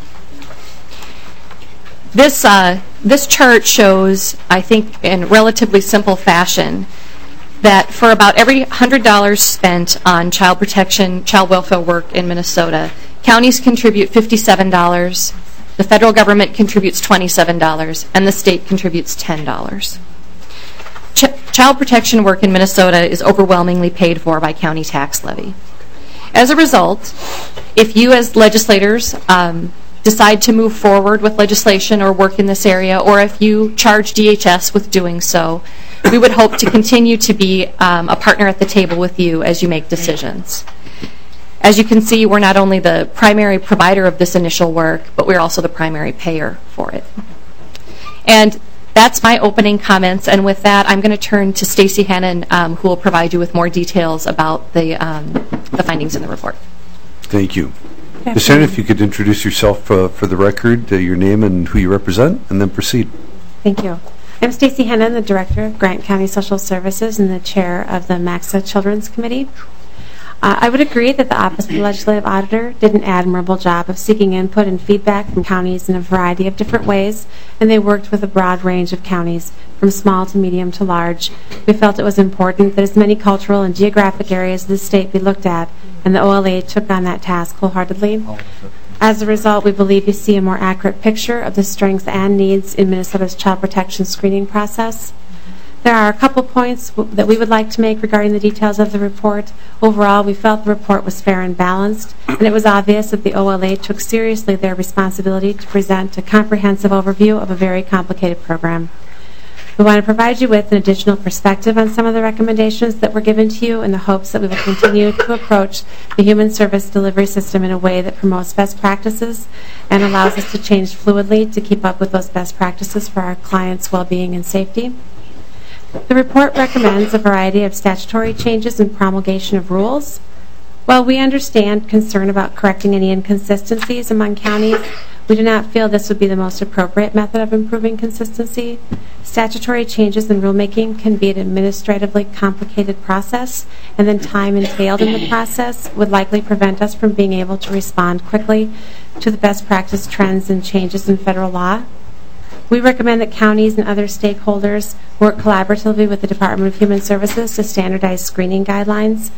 This chart shows, I think in relatively simple fashion, that for about every $100 spent on child protection, child welfare work in Minnesota, counties contribute $57, the federal government contributes $27, and the state contributes $10. Child protection work in Minnesota is overwhelmingly paid for by county tax levy. As a result, if you as legislators decide to move forward with legislation or work in this area, or if you charge DHS with doing so, we would hope to continue to be a partner at the table with you as you make decisions. As you can see, we're not only the primary provider of this initial work, but we're also the primary payer for it. And that's my opening comments, and with that, I'm going to turn to Stacy Hennon, who will provide you with more details about the findings in the report. Thank you. Ms. Hennon, if you could introduce yourself for the record, your name and who you represent, and then proceed. Thank you. I'm Stacy Hennon, the Director of Grant County Social Services and the Chair of the MAXA Children's Committee. I would agree that the Office of the Legislative Auditor did an admirable job of seeking input and feedback from counties in a variety of different ways, and they worked with a broad range of counties, from small to medium to large. We felt it was important that as many cultural and geographic areas of the state be looked at, and the OLA took on that task wholeheartedly. As a result, we believe you see a more accurate picture of the strengths and needs in Minnesota's child protection screening process. There are a couple points that we would like to make regarding the details of the report. Overall, we felt the report was fair and balanced, and it was obvious that the OLA took seriously their responsibility to present a comprehensive overview of a very complicated program. We want to provide you with an additional perspective on some of the recommendations that were given to you in the hopes that we will continue to approach the human service delivery system in a way that promotes best practices and allows us to change fluidly to keep up with those best practices for our clients' well-being and safety. The report recommends a variety of statutory changes and promulgation of rules. While we understand concern about correcting any inconsistencies among counties, we do not feel this would be the most appropriate method of improving consistency. Statutory changes in rulemaking can be an administratively complicated process, and then time entailed in the process would likely prevent us from being able to respond quickly to the best practice trends and changes in federal law. We recommend that counties and other stakeholders work collaboratively with the Department of Human Services to standardize screening guidelines.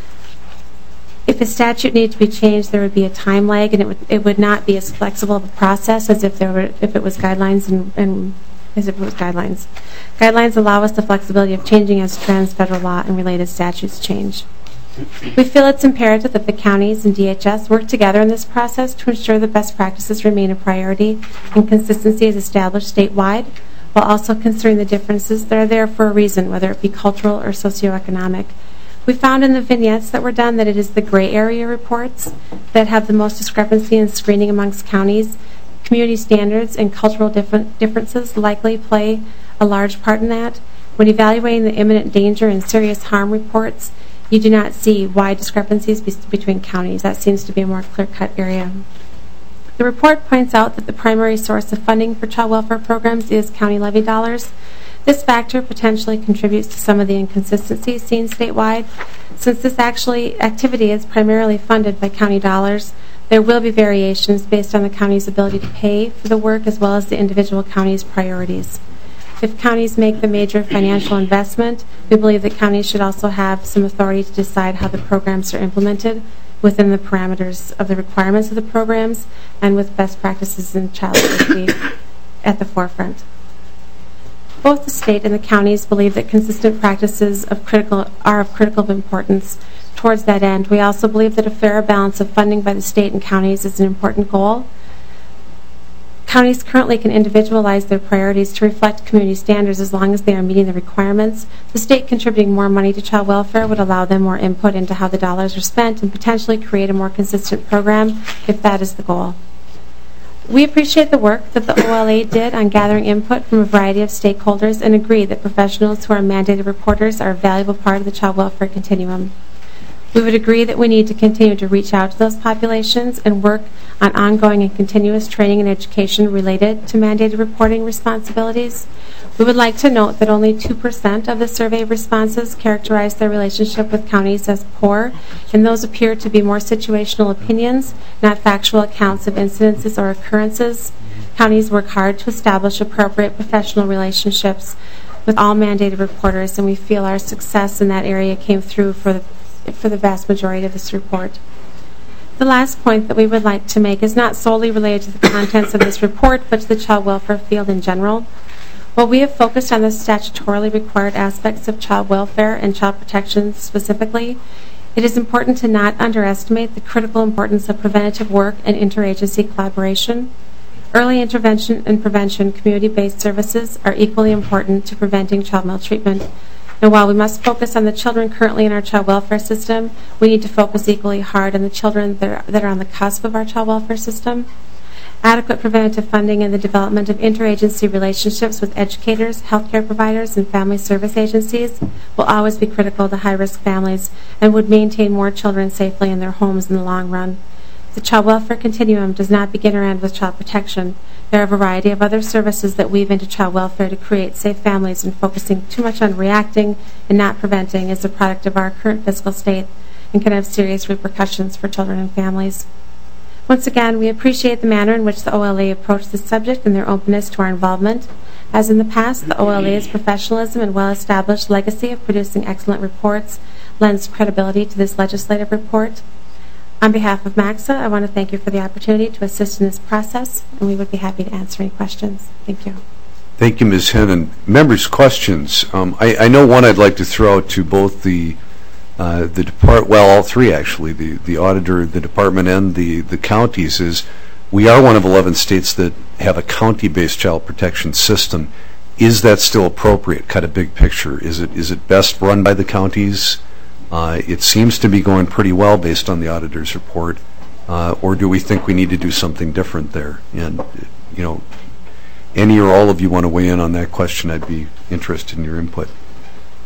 If a statute needed to be changed, there would be a time lag, and it would not be as flexible of a process as if it was guidelines and as if it was guidelines. Guidelines allow us the flexibility of changing as trends, federal law, and related statutes change. We feel it's imperative that the counties and DHS work together in this process to ensure that best practices remain a priority and consistency is established statewide, while also considering the differences that are there for a reason, whether it be cultural or socioeconomic. We found in the vignettes that were done that it is the gray area reports that have the most discrepancy in screening amongst counties. Community standards and cultural differences likely play a large part in that. When evaluating the imminent danger and serious harm reports, you do not see wide discrepancies between counties. That seems to be a more clear-cut area. The report points out that the primary source of funding for child welfare programs is county levy dollars. This factor potentially contributes to some of the inconsistencies seen statewide. Since this activity is primarily funded by county dollars, there will be variations based on the county's ability to pay for the work as well as the individual county's priorities. If counties make the major financial investment, we believe that counties should also have some authority to decide how the programs are implemented within the parameters of the requirements of the programs and with best practices in child safety at the forefront. Both the state and the counties believe that consistent practices are of critical importance towards that end. We also believe that a fair balance of funding by the state and counties is an important goal. Counties currently can individualize their priorities to reflect community standards as long as they are meeting the requirements. The state contributing more money to child welfare would allow them more input into how the dollars are spent and potentially create a more consistent program if that is the goal. We appreciate the work that the OLA did on gathering input from a variety of stakeholders and agree that professionals who are mandated reporters are a valuable part of the child welfare continuum. We would agree that we need to continue to reach out to those populations and work on ongoing and continuous training and education related to mandated reporting responsibilities. We would like to note that only 2% of the survey responses characterize their relationship with counties as poor, and those appear to be more situational opinions, not factual accounts of incidences or occurrences. Counties work hard to establish appropriate professional relationships with all mandated reporters, and we feel our success in that area came through for the vast majority of this report. The last point that we would like to make is not solely related to the contents of this report, but to the child welfare field in general. While we have focused on the statutorily required aspects of child welfare and child protection specifically, it is important to not underestimate the critical importance of preventative work and interagency collaboration. Early intervention and prevention community-based services are equally important to preventing child maltreatment. And while we must focus on the children currently in our child welfare system, we need to focus equally hard on the children that are on the cusp of our child welfare system. Adequate preventative funding and the development of interagency relationships with educators, healthcare providers, and family service agencies will always be critical to high-risk families and would maintain more children safely in their homes in the long run. The child welfare continuum does not begin or end with child protection. There are a variety of other services that weave into child welfare to create safe families, and focusing too much on reacting and not preventing is a product of our current fiscal state and can have serious repercussions for children and families. Once again, we appreciate the manner in which the OLA approached this subject and their openness to our involvement. As in the past, the OLA's professionalism and well-established legacy of producing excellent reports lends credibility to this legislative report. On behalf of MACSA, I want to thank you for the opportunity to assist in this process, and we would be happy to answer any questions. Thank you. Thank you, Ms. Hennon. Members' questions. I know one I'd like to throw out to both all three actually, the auditor, the department, and the counties, is we are one of 11 states that have a county-based child protection system. Is that still appropriate? Kind of big picture. Is it best run by the counties? It seems to be going pretty well based on the auditor's report. Or do we think we need to do something different there? And, you know, any or all of you want to weigh in on that question, I'd be interested in your input.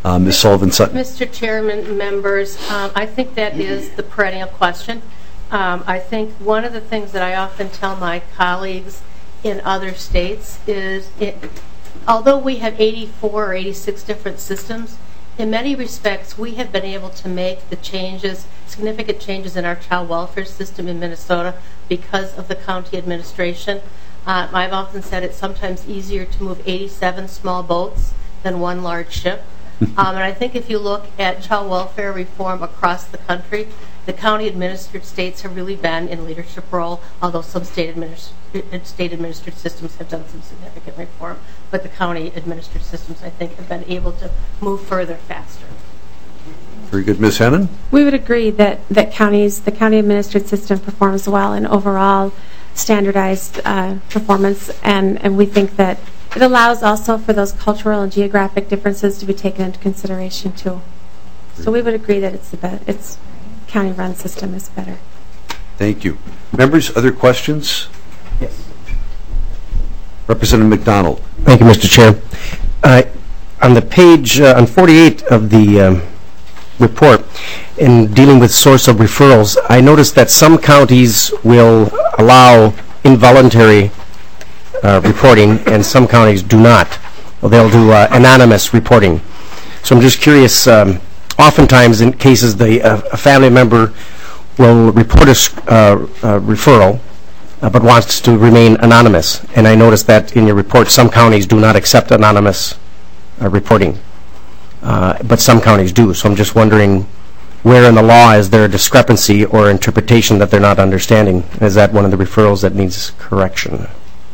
Ms. Sullivan-Sutton. Mr. Chairman, members, I think that is the perennial question. I think one of the things that I often tell my colleagues in other states is, although we have 84 or 86 different systems, in many respects we have been able to make the changes, significant changes in our child welfare system in Minnesota because of the county administration. I've often said it's sometimes easier to move 87 small boats than one large ship. And I think if you look at child welfare reform across the country, the county-administered states have really been in leadership role, although some state-administered systems have done some significant reform. But the county-administered systems, I think, have been able to move further faster. Very good. Ms. Hennon? We would agree that the county-administered system performs well in overall standardized performance, and we think that it allows also for those cultural and geographic differences to be taken into consideration too. So we would agree that it's county-run system is better. Thank you. Members, other questions? Yes. Representative McDonald. Thank you, Mr. Chair. On the page, on 48 of the report, in dealing with source of referrals, I noticed that some counties will allow involuntary reporting and some counties do not. Well, they'll do anonymous reporting. So I'm just curious, oftentimes in cases a family member will report a referral but wants to remain anonymous. And I noticed that in your report some counties do not accept anonymous reporting, but some counties do. So I'm just wondering where in the law is there a discrepancy or interpretation that they're not understanding? Is that one of the referrals that needs correction?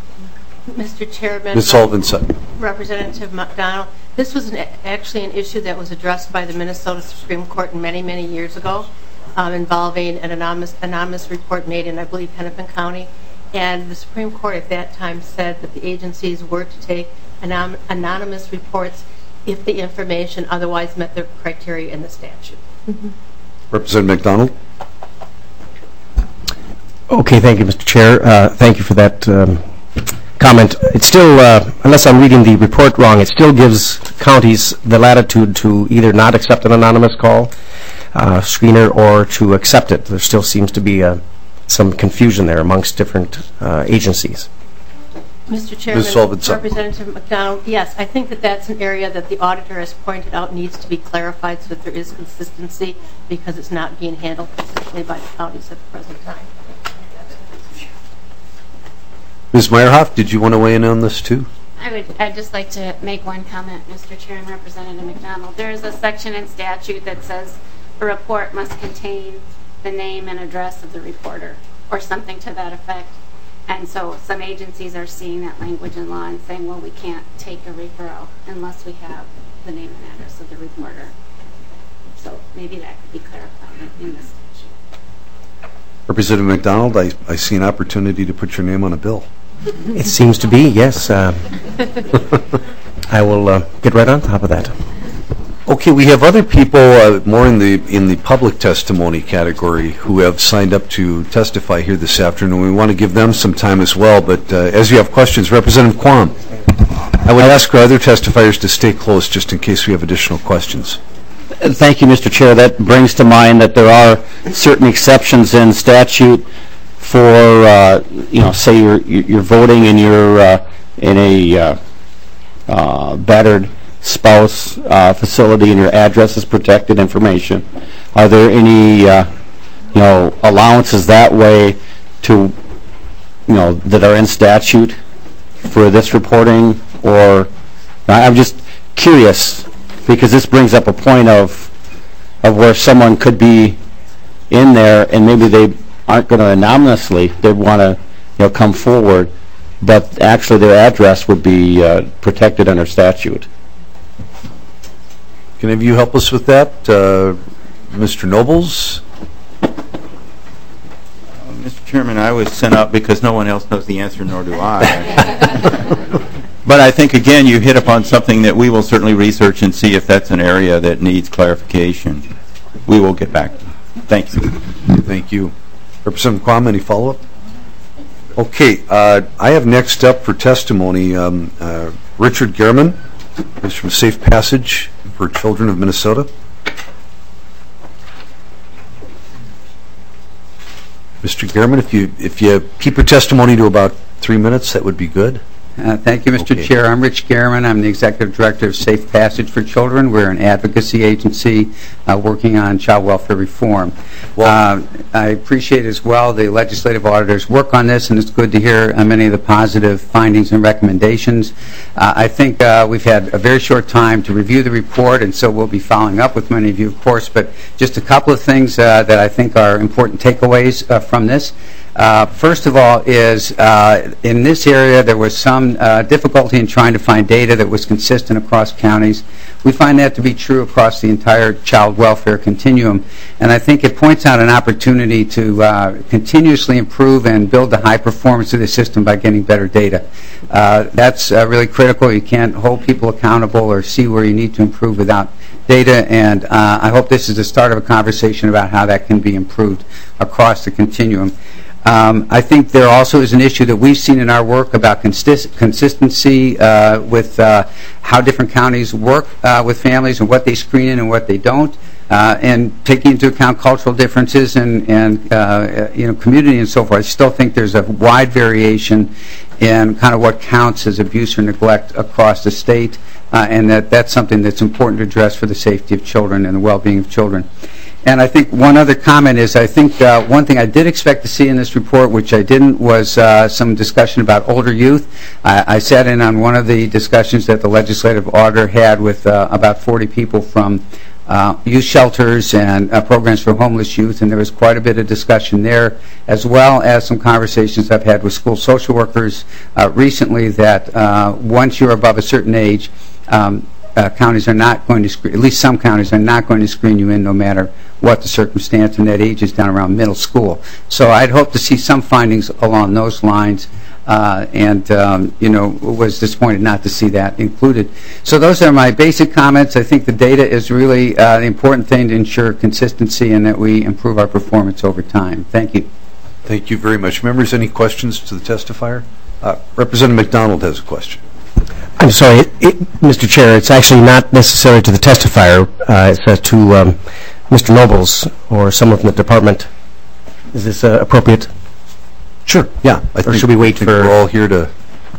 Mr. Chairman, Ms. Sullivan-Sutton. Representative McDonald, this was actually an issue that was addressed by the Minnesota Supreme Court many, many years ago, involving an anonymous report made in, I believe, Hennepin County. And the Supreme Court at that time said that the agencies were to take anonymous reports if the information otherwise met the criteria in the statute. Representative McDonald. Okay, thank you, Mr. Chair. Thank you for that comment. It still, unless I'm reading the report wrong, it still gives counties the latitude to either not accept an anonymous call, screener, or to accept it. There still seems to be some confusion there amongst different agencies. Mr. Chairman, Representative McDonald, yes, I think that that's an area that the auditor has pointed out needs to be clarified so that there is consistency, because it's not being handled consistently by the counties at the present time. Ms. Meyerhoff, did you want to weigh in on this too? I'd just like to make one comment, Mr. Chair and Representative McDonald. There is a section in statute that says a report must contain the name and address of the reporter, or something to that effect. And so some agencies are seeing that language in law and saying, well, we can't take a referral unless we have the name and address of the reporter. So maybe that could be clarified in this statute. Representative McDonald, I see an opportunity to put your name on a bill. It seems to be, yes. I will get right on top of that. Okay, we have other people more in the public testimony category who have signed up to testify here this afternoon. We want to give them some time as well, but as you have questions, Representative Quam, I would ask our other testifiers to stay close just in case we have additional questions. Thank you, Mr. Chair. That brings to mind that there are certain exceptions in statute for, say you're voting and you're in a battered spouse facility and your address is protected information. Are there any, allowances that way to, that are in statute for this reporting? Or I'm just curious, because this brings up a point of where someone could be in there and maybe they aren't going to anonymously, they want to come forward, but actually their address would be protected under statute. Can any of you help us with that? Mr. Nobles? Mr. Chairman, I was sent up because no one else knows the answer, nor do I. But I think, again, you hit upon something that we will certainly research and see if that's an area that needs clarification. We will get back. Thank you. Thank you. Representative Quam, any follow-up? Okay, I have next up for testimony Richard Gehrman. He's from Safe Passage for Children of Minnesota. Mr. Gehrman, if you keep your testimony to about 3 minutes, that would be good. Thank you, Mr. Okay. Chair. I'm Rich Gehrman. I'm the Executive Director of Safe Passage for Children. We're an advocacy agency working on child welfare reform. I appreciate as well the legislative auditor's work on this, and it's good to hear many of the positive findings and recommendations. I think we've had a very short time to review the report, and so we'll be following up with many of you, of course, but just a couple of things that I think are important takeaways from this. First of all is in this area there was some difficulty in trying to find data that was consistent across counties. We find that to be true across the entire child welfare continuum, and I think it points out an opportunity to continuously improve and build the high performance of the system by getting better data. That's really critical. You can't hold people accountable or see where you need to improve without data, and I hope this is the start of a conversation about how that can be improved across the continuum. I think there also is an issue that we've seen in our work about consistency with how different counties work with families and what they screen in and what they don't, and taking into account cultural differences and community and so forth. I still think there's a wide variation in kind of what counts as abuse or neglect across the state, and that's something that's important to address for the safety of children and the well-being of children. And I think one other comment is I think one thing I did expect to see in this report, which I didn't, was some discussion about older youth. I sat in on one of the discussions that the legislative auditor had with about 40 people from youth shelters and programs for homeless youth, and there was quite a bit of discussion there, as well as some conversations I've had with school social workers recently that once you're above a certain age, counties are not going to screen, at least some counties are not going to screen you in no matter what the circumstance, and that age is down around middle school. So I'd hope to see some findings along those lines, and was disappointed not to see that included. So those are my basic comments. I think the data is really the important thing to ensure consistency and that we improve our performance over time. Thank you. Thank you very much. Members, any questions to the testifier? Representative McDonald has a question. I'm sorry, Mr. Chair, it's actually not necessary to the testifier. It's to Mr. Nobles or someone from the department. Is this appropriate? Sure, yeah. Or should we wait for... We're all here to...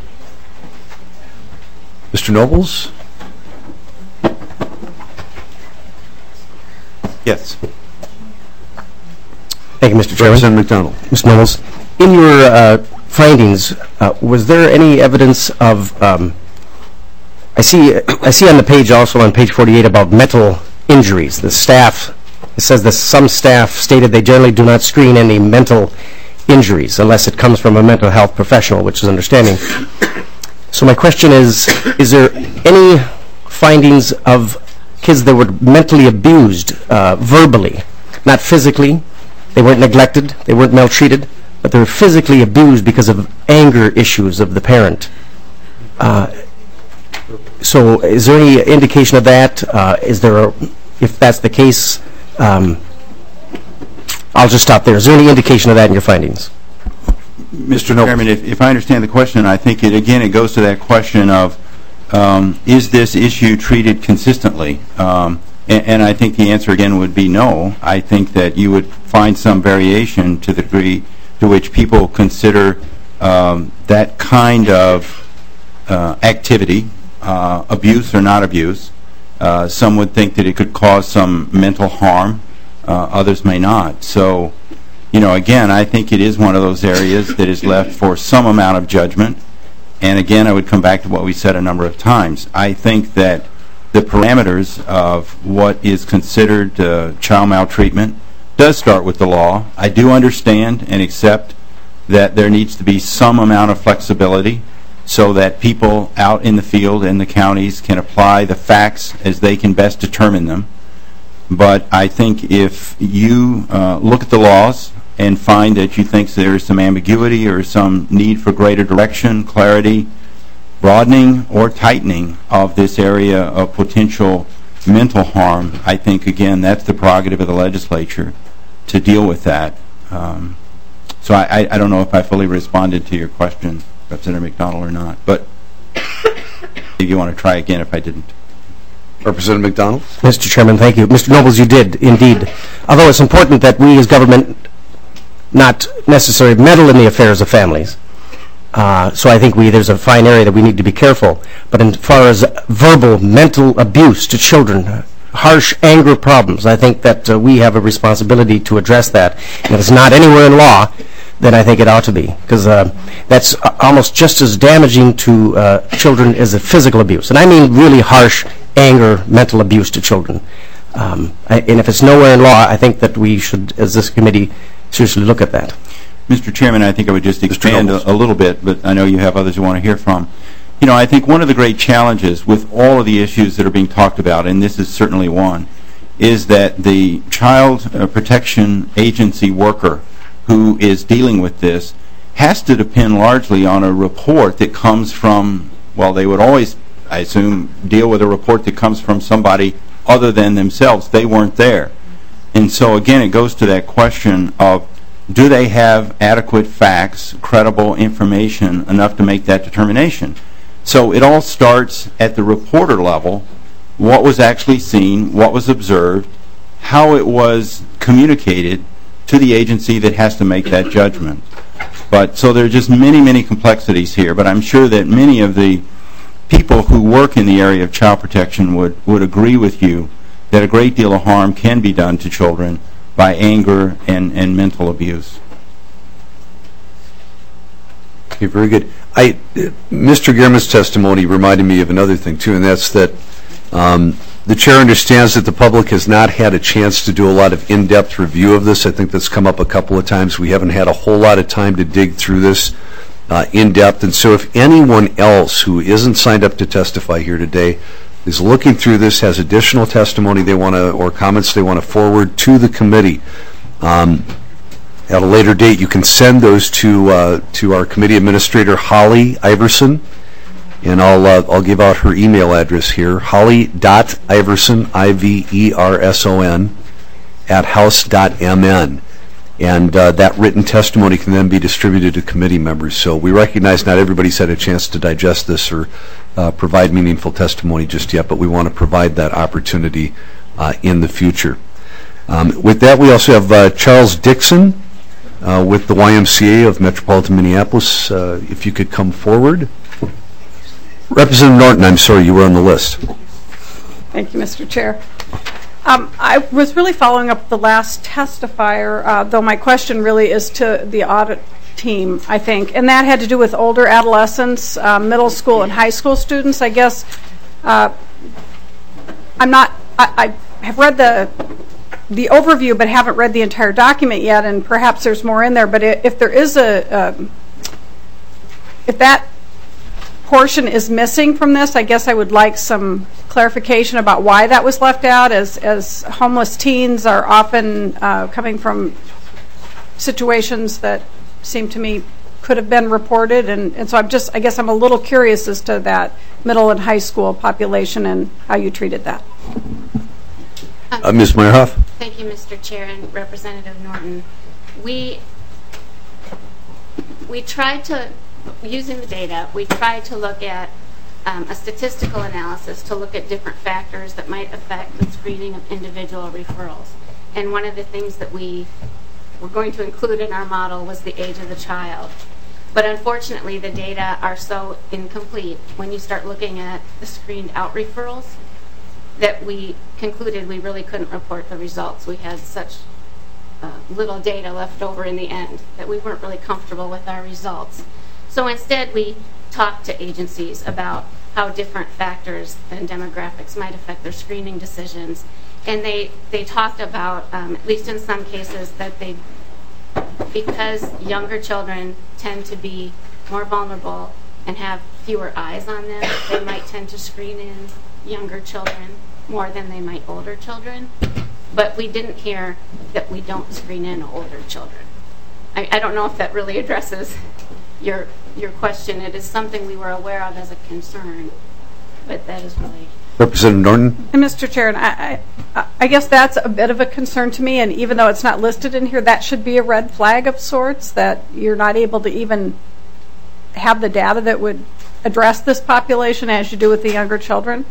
Mr. Nobles? Yes. Thank you, Mr. Chairman. Representative McDonald. Mr. Nobles, in your findings, was there any evidence of... I see on the page, also on page 48, about mental injuries. The staff, it says that some staff stated they generally do not screen any mental injuries unless it comes from a mental health professional, which is understanding. So my question is there any findings of kids that were mentally abused verbally, not physically? They weren't neglected, they weren't maltreated, but they were physically abused because of anger issues of the parent. So is there any indication of that? If that's the case, I'll just stop there. Is there any indication of that in your findings? Mr. Chairman, if I understand the question, I think it goes to that question of is this issue treated consistently? And I think the answer again would be no. I think that you would find some variation to the degree to which people consider that kind of activity abuse or not abuse. Some would think that it could cause some mental harm. Others may not. So, again, I think it is one of those areas that is left for some amount of judgment. And again, I would come back to what we said a number of times. I think that the parameters of what is considered child maltreatment does start with the law. I do understand and accept that there needs to be some amount of flexibility so that people out in the field in the counties can apply the facts as they can best determine them. But I think if you look at the laws and find that you think there is some ambiguity or some need for greater direction, clarity, broadening or tightening of this area of potential mental harm, I think, again, that's the prerogative of the legislature to deal with that. So I don't know if I fully responded to your question, Representative McDonald, or not. But if you want to try again if I didn't. Representative McDonald? Mr. Chairman, thank you. Mr. Nobles, you did, indeed. Although it's important that we as government not necessarily meddle in the affairs of families. So I think there's a fine area that we need to be careful. But as far as verbal, mental abuse to children, harsh anger problems, I think that we have a responsibility to address that. And if it's not anywhere in law, then I think it ought to be, because that's almost just as damaging to children as a physical abuse. And I mean really harsh anger, mental abuse to children. And if it's nowhere in law, I think that we should, as this committee, seriously look at that. Mr. Chairman, I think I would just expand a little bit, but I know you have others you want to hear from. You know, I think one of the great challenges with all of the issues that are being talked about, and this is certainly one, is that the Child Protection Agency worker who is dealing with this has to depend largely on a report that comes from, well, they would always, I assume, deal with a report that comes from somebody other than themselves. They weren't there. And so, again, it goes to that question of, do they have adequate facts, credible information enough to make that determination? So it all starts at the reporter level, what was actually seen, what was observed, how it was communicated to the agency that has to make that judgment. But so there are just many, many complexities here, but I'm sure that many of the people who work in the area of child protection would agree with you that a great deal of harm can be done to children by anger and mental abuse. Okay, very good. Mr. Gehrman's testimony reminded me of another thing, too, and that's that the chair understands that the public has not had a chance to do a lot of in-depth review of this. I think that's come up a couple of times. We haven't had a whole lot of time to dig through this in depth, and so if anyone else who isn't signed up to testify here today is looking through this, has additional testimony they want to, or comments they want to forward to the committee, at a later date, you can send those to our committee administrator, Holly Iverson, and I'll give out her email address here, holly.iverson, I-V-E-R-S-O-N, @house.mn. And that written testimony can then be distributed to committee members. So we recognize not everybody's had a chance to digest this or provide meaningful testimony just yet, but we want to provide that opportunity in the future. With that, we also have Charles Dixon with the YMCA of Metropolitan Minneapolis. If you could come forward. Representative Norton, I'm sorry, you were on the list. Thank you, Mr. Chair. I was really following up the last testifier, though my question really is to the audit team, I think, and that had to do with older adolescents, middle school and high school students. I guess I have read the overview but haven't read the entire document yet, and perhaps there's more in there, but if there is if that portion is missing from this, I guess I would like some clarification about why that was left out, as homeless teens are often coming from situations that seem to me could have been reported, and so I guess I'm a little curious as to that middle and high school population and how you treated that. Ms. Meyerhoff. Thank you, Mr. Chair and Representative Norton. We tried to, using the data, we tried to look at a statistical analysis to look at different factors that might affect the screening of individual referrals. And one of the things that we were going to include in our model was the age of the child. But unfortunately, the data are so incomplete when you start looking at the screened out referrals that we concluded we really couldn't report the results. We had such little data left over in the end that we weren't really comfortable with our results. So instead, we talked to agencies about how different factors and demographics might affect their screening decisions. And they talked about, at least in some cases, that because younger children tend to be more vulnerable and have fewer eyes on them, they might tend to screen in younger children more than they might older children. But we didn't hear that we don't screen in older children. I don't know if that really addresses your question. It is something we were aware of as a concern, but that is really... Representative Norton? And Mr. Chair, and I guess that's a bit of a concern to me, and even though it's not listed in here, that should be a red flag of sorts, that you're not able to even have the data that would address this population as you do with the younger children.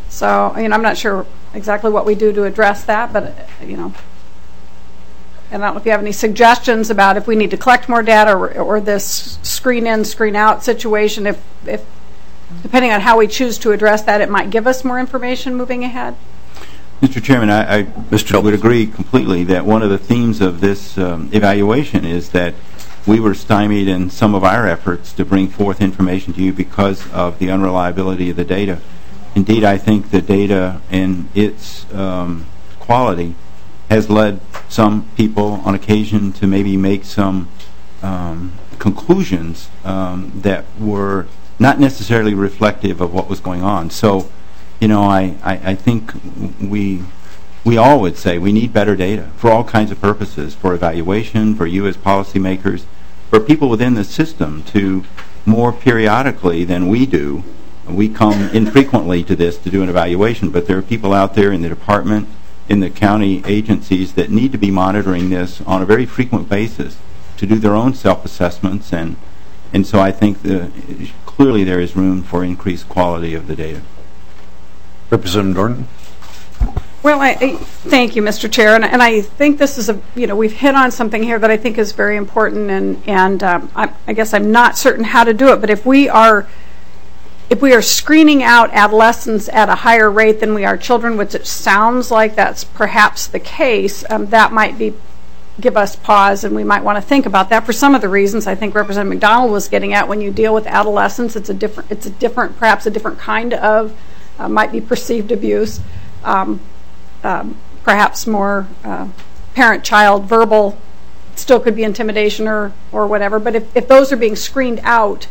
So, I'm not sure exactly what we do to address that, but, and I don't know if you have any suggestions about if we need to collect more data or this screen in, screen out situation, if depending on how we choose to address that, it might give us more information moving ahead. Mr. Chairman, I would agree completely that one of the themes of this evaluation is that we were stymied in some of our efforts to bring forth information to you because of the unreliability of the data. Indeed, I think the data and its quality has led some people on occasion to maybe make some conclusions that were not necessarily reflective of what was going on. So, I think we all would say we need better data for all kinds of purposes, for evaluation, for you as policymakers, for people within the system to more periodically than we do. We come infrequently to this to do an evaluation, but there are people out there in the department, in the county agencies that need to be monitoring this on a very frequent basis to do their own self-assessments, and so I think clearly there is room for increased quality of the data. Representative Norton. Well, thank you, Mr. Chair, and I think this is we've hit on something here that I think is very important, and I guess I'm not certain how to do it, but if we are screening out adolescents at a higher rate than we are children, which it sounds like that's perhaps the case, that might give us pause, and we might want to think about that for some of the reasons I think Representative McDonald was getting at. When you deal with adolescents, perhaps a different kind of might be perceived abuse, perhaps more parent-child verbal, still could be intimidation or whatever. But if those are being screened out,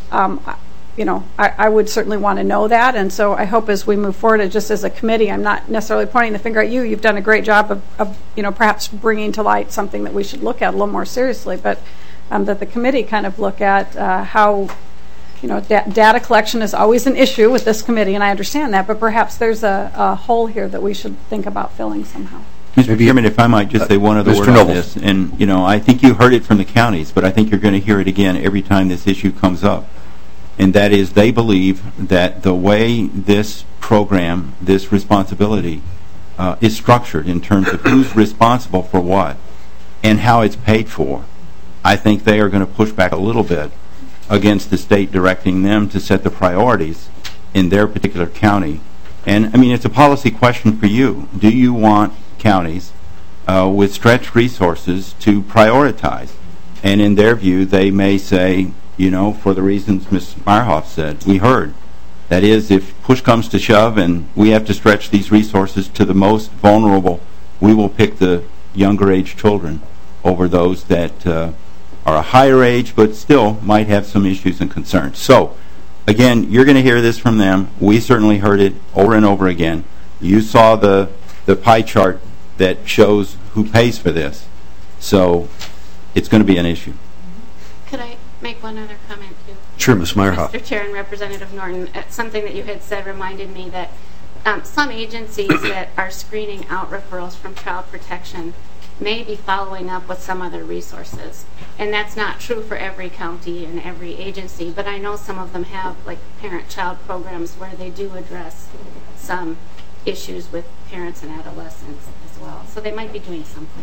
I would certainly want to know that, and so I hope as we move forward, just as a committee, I'm not necessarily pointing the finger at you. You've done a great job of perhaps bringing to light something that we should look at a little more seriously, but that the committee kind of look at how, data collection is always an issue with this committee, and I understand that, but perhaps there's a hole here that we should think about filling somehow. Mr. Chairman, if I might just say one other word on this, and I think you heard it from the counties, but I think you're going to hear it again every time this issue comes up. And that is, they believe that the way this program, this responsibility, is structured in terms of who's responsible for what and how it's paid for, I think they are going to push back a little bit against the state directing them to set the priorities in their particular county. And, it's a policy question for you. Do you want counties with stretched resources to prioritize? And in their view, they may say, for the reasons Ms. Meyerhoff said, we heard. That is, if push comes to shove and we have to stretch these resources to the most vulnerable, we will pick the younger age children over those that are a higher age but still might have some issues and concerns. So, again, you're going to hear this from them. We certainly heard it over and over again. You saw the pie chart that shows who pays for this. So, it's going to be an issue. Could I make one other comment too? Sure, Ms. Meyerhoff. Mr. Chair and Representative Norton, something that you had said reminded me that some agencies that are screening out referrals from child protection may be following up with some other resources. And that's not true for every county and every agency, but I know some of them have like parent-child programs where they do address some issues with parents and adolescents as well. So they might be doing something.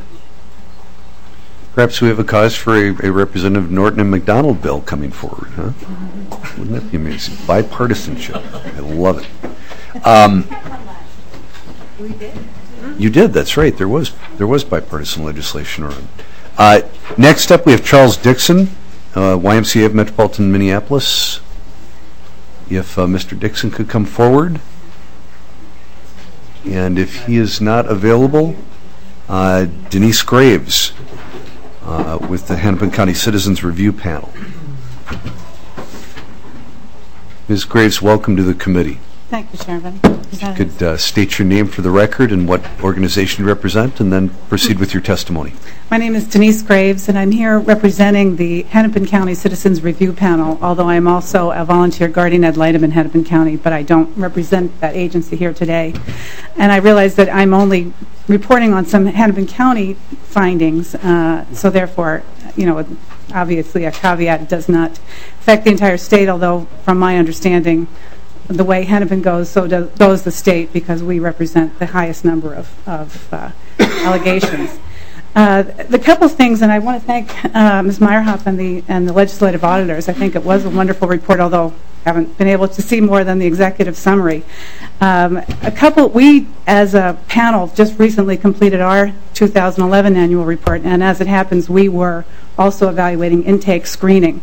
Perhaps we have a cause for a Representative Norton and McDonald bill coming forward, huh? Wouldn't that be amazing? Bipartisanship. I love it. We did. You did, that's right. There was bipartisan legislation around. Next up, we have Charles Dixon, YMCA of Metropolitan Minneapolis. If Mr. Dixon could come forward. And if he is not available, Denise Graves, with the Hennepin County Citizens Review Panel. Ms. Graves, welcome to the committee. Thank you, Chairman. If you could state your name for the record and what organization you represent, and then proceed with your testimony. My name is Denise Graves, and I'm here representing the Hennepin County Citizens Review Panel, although I'm also a volunteer guardian ad litem in Hennepin County, but I don't represent that agency here today. And I realize that I'm only reporting on some Hennepin County findings, so therefore, obviously a caveat does not affect the entire state, although from my understanding, the way Hennepin goes, so goes the state, because we represent the highest number of allegations. The couple things, and I want to thank Ms. Meyerhoff and the legislative auditors. I think it was a wonderful report, although I haven't been able to see more than the executive summary. We, as a panel, just recently completed our 2011 annual report, and as it happens, we were also evaluating intake screening,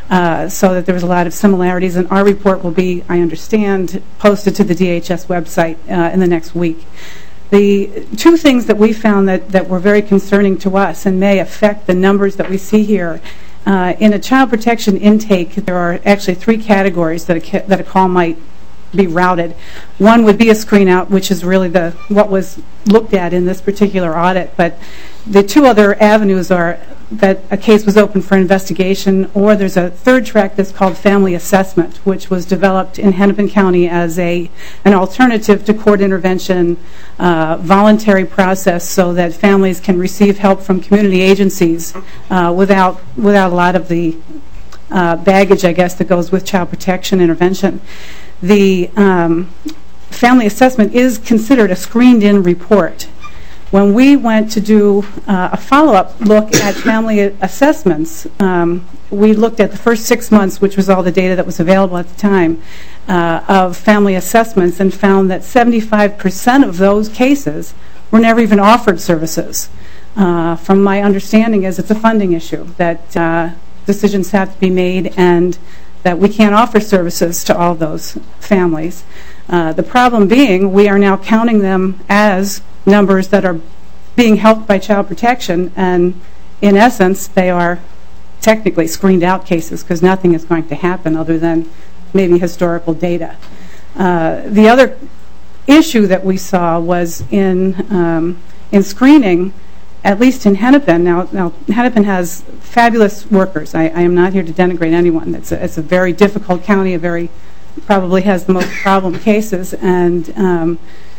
so that there was a lot of similarities, and our report will be, I understand, posted to the DHS website in the next week. The two things that we found that were very concerning to us and may affect the numbers that we see here, in a child protection intake, there are actually three categories that a call might be routed. One would be a screen out, which is really what was looked at in this particular audit, but the two other avenues are that a case was open for investigation, or there's a third track that's called family assessment, which was developed in Hennepin County as an alternative to court intervention, voluntary process, so that families can receive help from community agencies without a lot of the baggage, I guess, that goes with child protection intervention. The family assessment is considered a screened-in report. When we went to do a follow-up look at family assessments, we looked at the first 6 months, which was all the data that was available at the time, of family assessments, and found that 75% of those cases were never even offered services. From my understanding is it's a funding issue, that decisions have to be made and that we can't offer services to all those families. The problem being, we are now counting them as numbers that are being helped by child protection, and in essence they are technically screened out cases, because nothing is going to happen other than maybe historical data. The other issue that we saw was in screening, at least in Hennepin. Now Hennepin has fabulous workers. I am not here to denigrate anyone. It's a very difficult county, probably has the most problem cases, and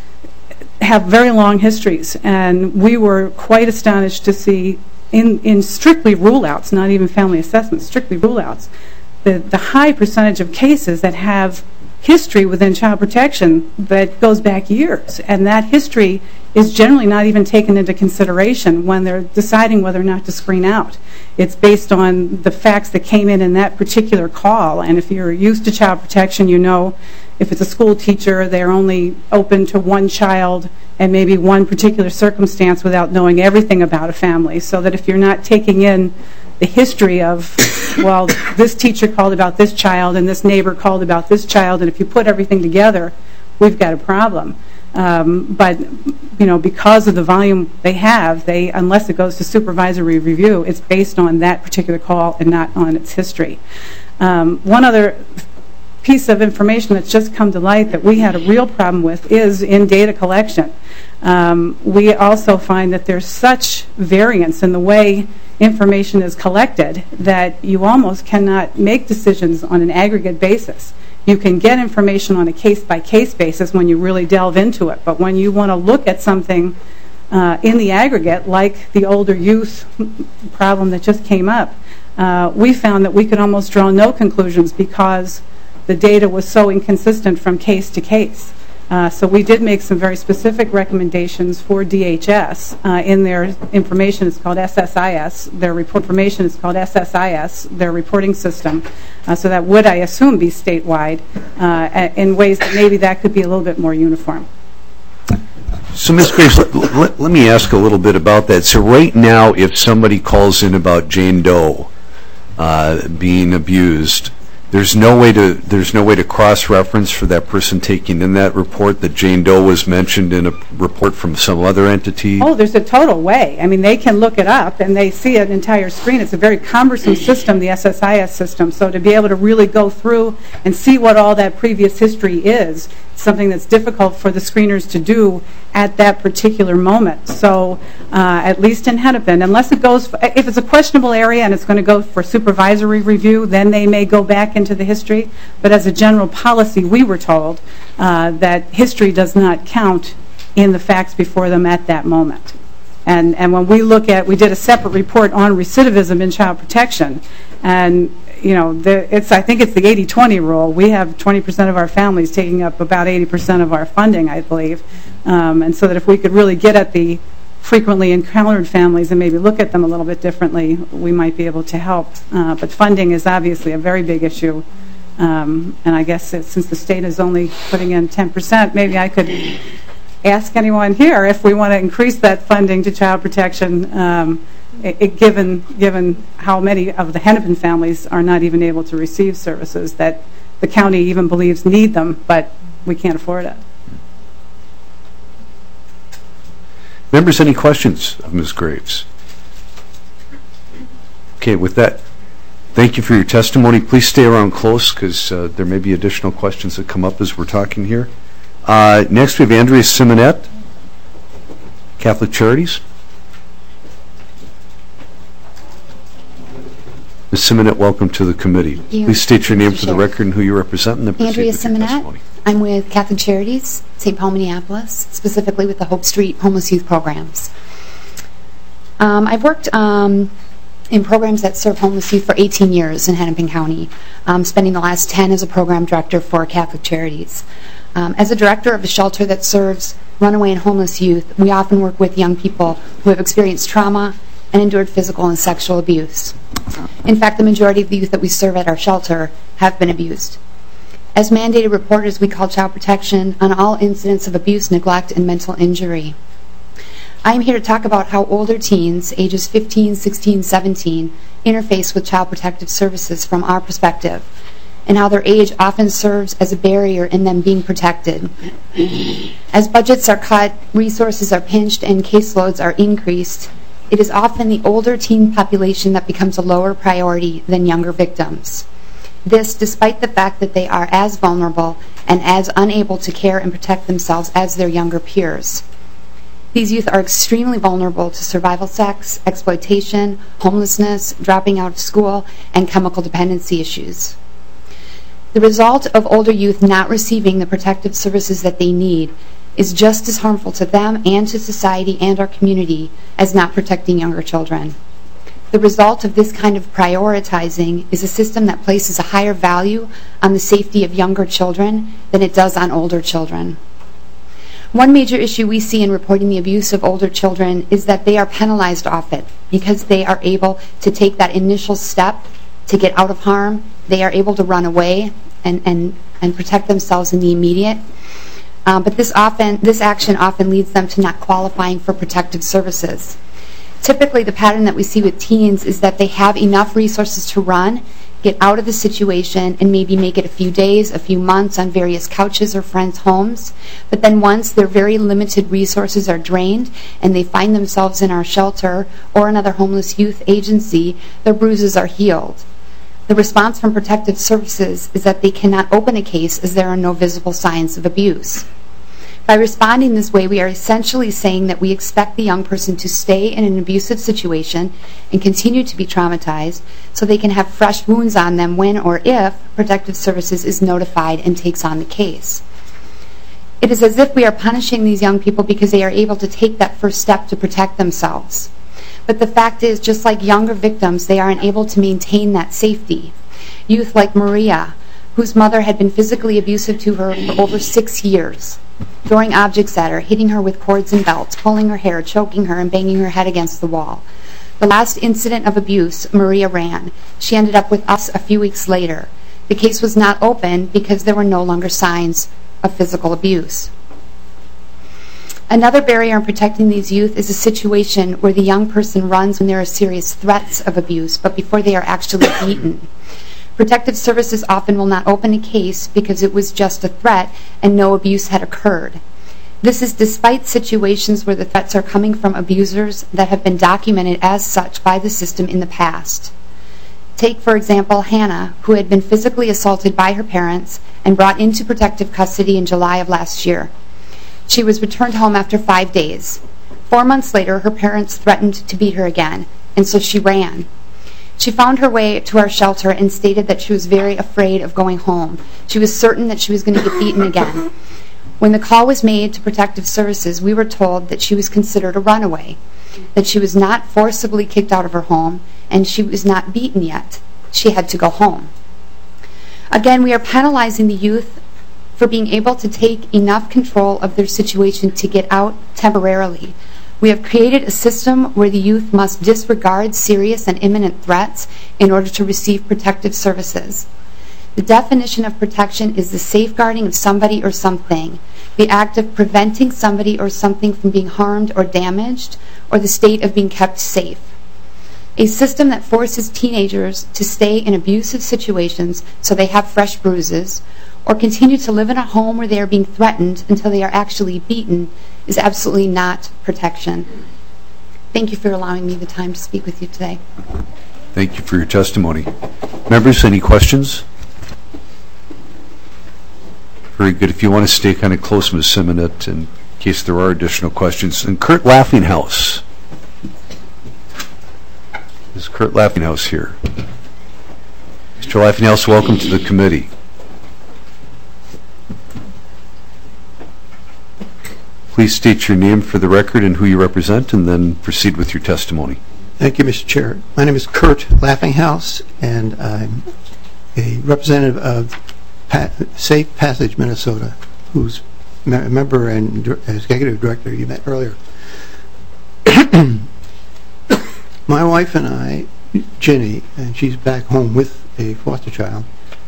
have very long histories. And we were quite astonished to see in strictly rule-outs, not even family assessments, strictly rule-outs, the high percentage of cases that have history within child protection that goes back years, and that history is generally not even taken into consideration when they're deciding whether or not to screen out. It's based on the facts that came in that particular call, and if you're used to child protection, you know if it's a school teacher, they're only open to one child and maybe one particular circumstance without knowing everything about a family, so that if you're not taking in the history of, well, this teacher called about this child and this neighbor called about this child, and if you put everything together, we've got a problem. But because of the volume they have, unless it goes to supervisory review, it's based on that particular call and not on its history. One other piece of information that's just come to light that we had a real problem with is in data collection. We also find that there's such variance in the way information is collected that you almost cannot make decisions on an aggregate basis. You can get information on a case-by-case basis when you really delve into it, but when you want to look at something in the aggregate, like the older youth problem that just came up, we found that we could almost draw no conclusions because the data was so inconsistent from case to case. So we did make some very specific recommendations for DHS. In their information, it's called SSIS. Their report information is called SSIS, their reporting system. So that would, I assume, be statewide in ways that maybe that could be a little bit more uniform. So, Ms. Graves, let me ask a little bit about that. So right now, if somebody calls in about Jane Doe being abused, there's no way to cross-reference for that person taking in that report that Jane Doe was mentioned in a report from some other entity? Oh, there's a total way. I mean, they can look it up and they see an entire screen. It's a very cumbersome system, the SSIS system. So to be able to really go through and see what all that previous history is, something that's difficult for the screeners to do at that particular moment. So at least in Hennepin, unless it goes, if it's a questionable area and it's going to go for supervisory review, then they may go back into the history. But as a general policy, we were told that history does not count in the facts before them at that moment. And when we look at, we did a separate report on recidivism in child protection, and I think it's the 80-20 rule. We have 20% of our families taking up about 80% of our funding, I believe. And so that if we could really get at the frequently encountered families and maybe look at them a little bit differently, we might be able to help. But funding is obviously a very big issue. And I guess since the state is only putting in 10%, maybe I could ask anyone here if we want to increase that funding to child protection, given how many of the Hennepin families are not even able to receive services that the county even believes need them, but we can't afford it. Members, any questions of Ms. Graves? Okay, with that, thank you for your testimony. Please stay around close because there may be additional questions that come up as we're talking here. Next, we have Andrea Simonette, Catholic Charities. Ms. Simonette, welcome to the committee. Please state your name for the record and who you represent, and then proceed Andrea with your Simonette. testimony. I'm with Catholic Charities, St. Paul, Minneapolis, specifically with the Hope Street Homeless Youth Programs. I've worked in programs that serve homeless youth for 18 years in Hennepin County, spending the last 10 as a program director for Catholic Charities. As a director of a shelter that serves runaway and homeless youth, we often work with young people who have experienced trauma and endured physical and sexual abuse. In fact, the majority of the youth that we serve at our shelter have been abused. As mandated reporters, we call child protection on all incidents of abuse, neglect, and mental injury. I am here to talk about how older teens, ages 15, 16, 17, interface with Child Protective Services from our perspective, and how their age often serves as a barrier in them being protected. As budgets are cut, resources are pinched, and caseloads are increased, it is often the older teen population that becomes a lower priority than younger victims. This despite the fact that they are as vulnerable and as unable to care and protect themselves as their younger peers. These youth are extremely vulnerable to survival sex, exploitation, homelessness, dropping out of school, and chemical dependency issues. The result of older youth not receiving the protective services that they need is just as harmful to them and to society and our community as not protecting younger children. The result of this kind of prioritizing is a system that places a higher value on the safety of younger children than it does on older children. One major issue we see in reporting the abuse of older children is that they are penalized off it because they are able to take that initial step to get out of harm. They are able to run away and protect themselves in the immediate. But this action often leads them to not qualifying for protective services. Typically, the pattern that we see with teens is that they have enough resources to run, get out of the situation, and maybe make it a few days, a few months on various couches or friends' homes. But then once their very limited resources are drained and they find themselves in our shelter or another homeless youth agency, their bruises are healed. The response from protective services is that they cannot open a case as there are no visible signs of abuse. By responding this way, we are essentially saying that we expect the young person to stay in an abusive situation and continue to be traumatized so they can have fresh wounds on them when or if Protective Services is notified and takes on the case. It is as if we are punishing these young people because they are able to take that first step to protect themselves. But the fact is, just like younger victims, they are unable to maintain that safety. Youth like Maria, whose mother had been physically abusive to her for over 6 years, throwing objects at her, hitting her with cords and belts, pulling her hair, choking her, and banging her head against the wall. The last incident of abuse, Maria ran. She ended up with us a few weeks later. The case was not open because there were no longer signs of physical abuse. Another barrier in protecting these youth is a situation where the young person runs when there are serious threats of abuse, but before they are actually beaten. Protective Services often will not open a case because it was just a threat and no abuse had occurred. This is despite situations where the threats are coming from abusers that have been documented as such by the system in the past. Take, for example, Hannah, who had been physically assaulted by her parents and brought into protective custody in July of last year. She was returned home after 5 days. 4 months later, her parents threatened to beat her again, and so she ran. She found her way to our shelter and stated that she was very afraid of going home. She was certain that she was going to get beaten again. When the call was made to Protective Services, we were told that she was considered a runaway, that she was not forcibly kicked out of her home, and she was not beaten yet. she had to go home. Again, we are penalizing the youth for being able to take enough control of their situation to get out temporarily. We have created a system where the youth must disregard serious and imminent threats in order to receive protective services. The definition of protection is the safeguarding of somebody or something, the act of preventing somebody or something from being harmed or damaged, or the state of being kept safe. A system that forces teenagers to stay in abusive situations so they have fresh bruises, or continue to live in a home where they are being threatened until they are actually beaten, is absolutely not protection. Thank you for allowing me the time to speak with you today. Thank you for your testimony. Members, any questions? Very good. If you want to stay kind of close, Ms. Simonet, in case there are additional questions. And Kurt Laughinghouse. Is Kurt Laughinghouse here? Mr. Laughinghouse, welcome to the committee. Please state your name for the record and who you represent, and then proceed with your testimony. Thank you, Mr. Chair. My name is Kurt Laughinghouse, and I'm a representative of Safe Passage, Minnesota, who's a member and executive director you met earlier. My wife and I, Ginny, and she's back home with a foster child,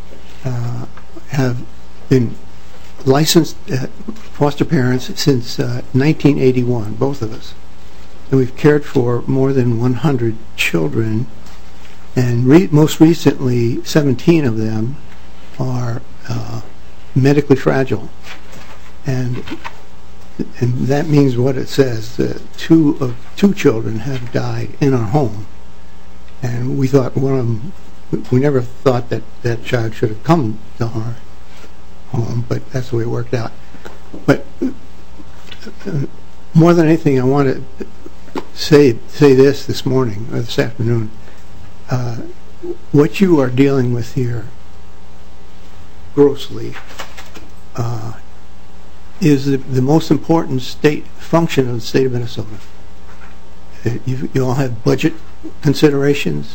have been licensed foster parents since 1981, both of us. And we've cared for more than 100 children, and most recently 17 of them are medically fragile. And that means what it says, that two children have died in our home. And we thought one of them, we never thought that that child should have come to our home, but that's the way it worked out. But more than anything, I want to say this morning, or this afternoon. What you are dealing with here, grossly, is the most important state function of the state of Minnesota. You all have budget considerations,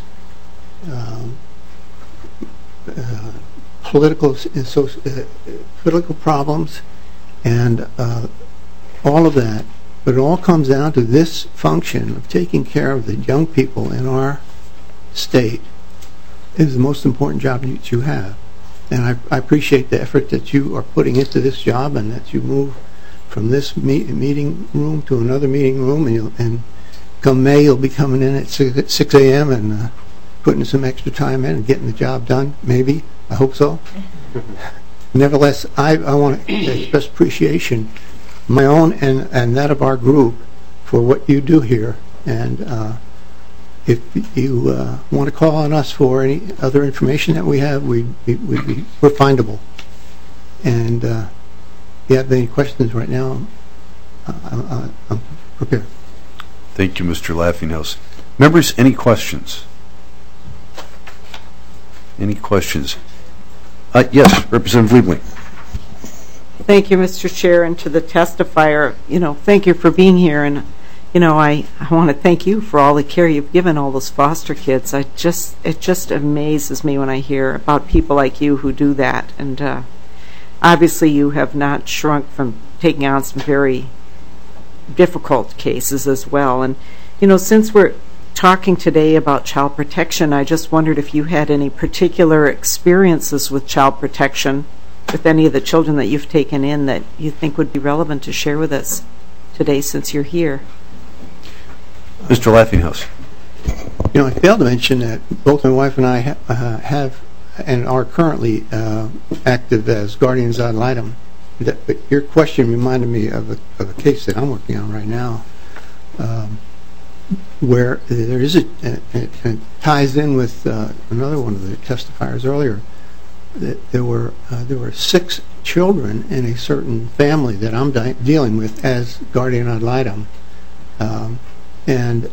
political problems, and all of that. But it all comes down to this function of taking care of the young people in our state is the most important job that you have. And I appreciate the effort that you are putting into this job, and that you move from this meeting room to another meeting room, and come May you'll be coming in at 6 a.m. and putting some extra time in and getting the job done, maybe. I hope so. Nevertheless, I want to express appreciation, my own and that of our group, for what you do here. And if you want to call on us for any other information that we have, we're findable. And if you have any questions right now, I'm prepared. Thank you, Mr. Laughinghouse. Members, any questions? Any questions? Yes, Representative Liebling. Thank you, Mr. Chair, and to the testifier, thank you for being here. And I want to thank you for all the care you've given all those foster kids. It just amazes me when I hear about people like you who do that. And obviously you have not shrunk from taking on some very difficult cases as well. And since we're talking today about child protection, I just wondered if you had any particular experiences with child protection with any of the children that you've taken in that you think would be relevant to share with us today since you're here. Mr. Laughinghouse. I failed to mention that both my wife and I have and are currently active as guardians ad litem. But your question reminded me of a case that I'm working on right now, where there is it ties in with another one of the testifiers earlier. That there were 6 children in a certain family that I'm dealing with as guardian ad litem. And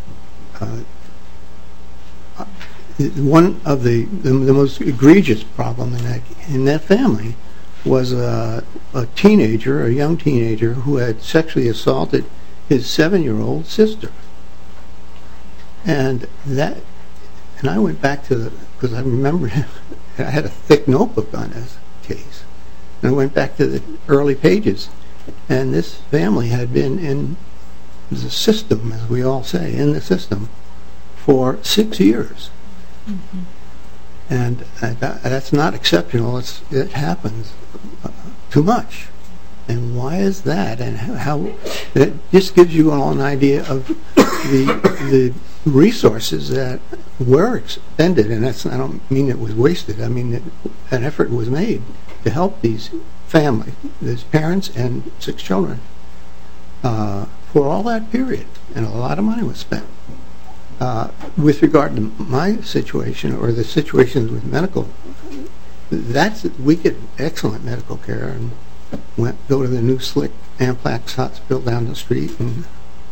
one of the most egregious problem in that family was a young teenager who had sexually assaulted his 7-year-old sister. And And I went back to because I remember I had a thick notebook on this case. And I went back to the early pages. And this family had been in the system, as we all say, in the system, for 6 years. Mm-hmm. And that's not exceptional. It happens too much. And why is that? And how? That just gives you all an idea of the resources that were expended. And I don't mean it was wasted. I mean an effort was made to help these families, these parents and 6 children, for all that period. And a lot of money was spent. With regard to my situation or the situations with medical, we get excellent medical care and go to the new slick Amplax hospital down the street, and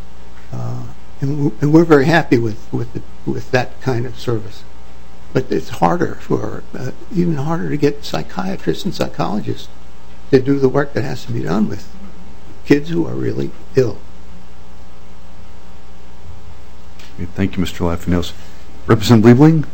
we're very happy with that kind of service. But it's harder even harder to get psychiatrists and psychologists to do the work that has to be done with kids who are really ill. Thank you, Mr. Laffinos. Representative Liebling?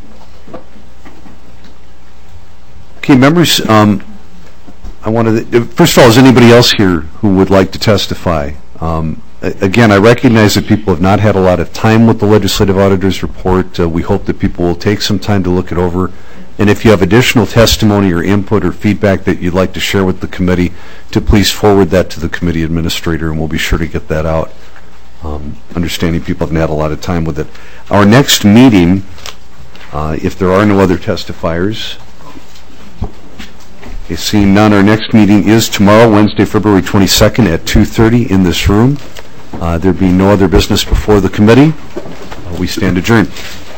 Okay, members, I wanted to, first of all, is anybody else here who would like to testify? Again, I recognize that people have not had a lot of time with the Legislative Auditor's report. We hope that people will take some time to look it over. And if you have additional testimony or input or feedback that you'd like to share with the committee, to please forward that to the committee administrator, and we'll be sure to get that out. Understanding people haven't had a lot of time with it. Our next meeting, if there are no other testifiers, seeing none, our next meeting is tomorrow, Wednesday, February 22nd at 2:30 in this room. There being no other business before the committee, we stand adjourned.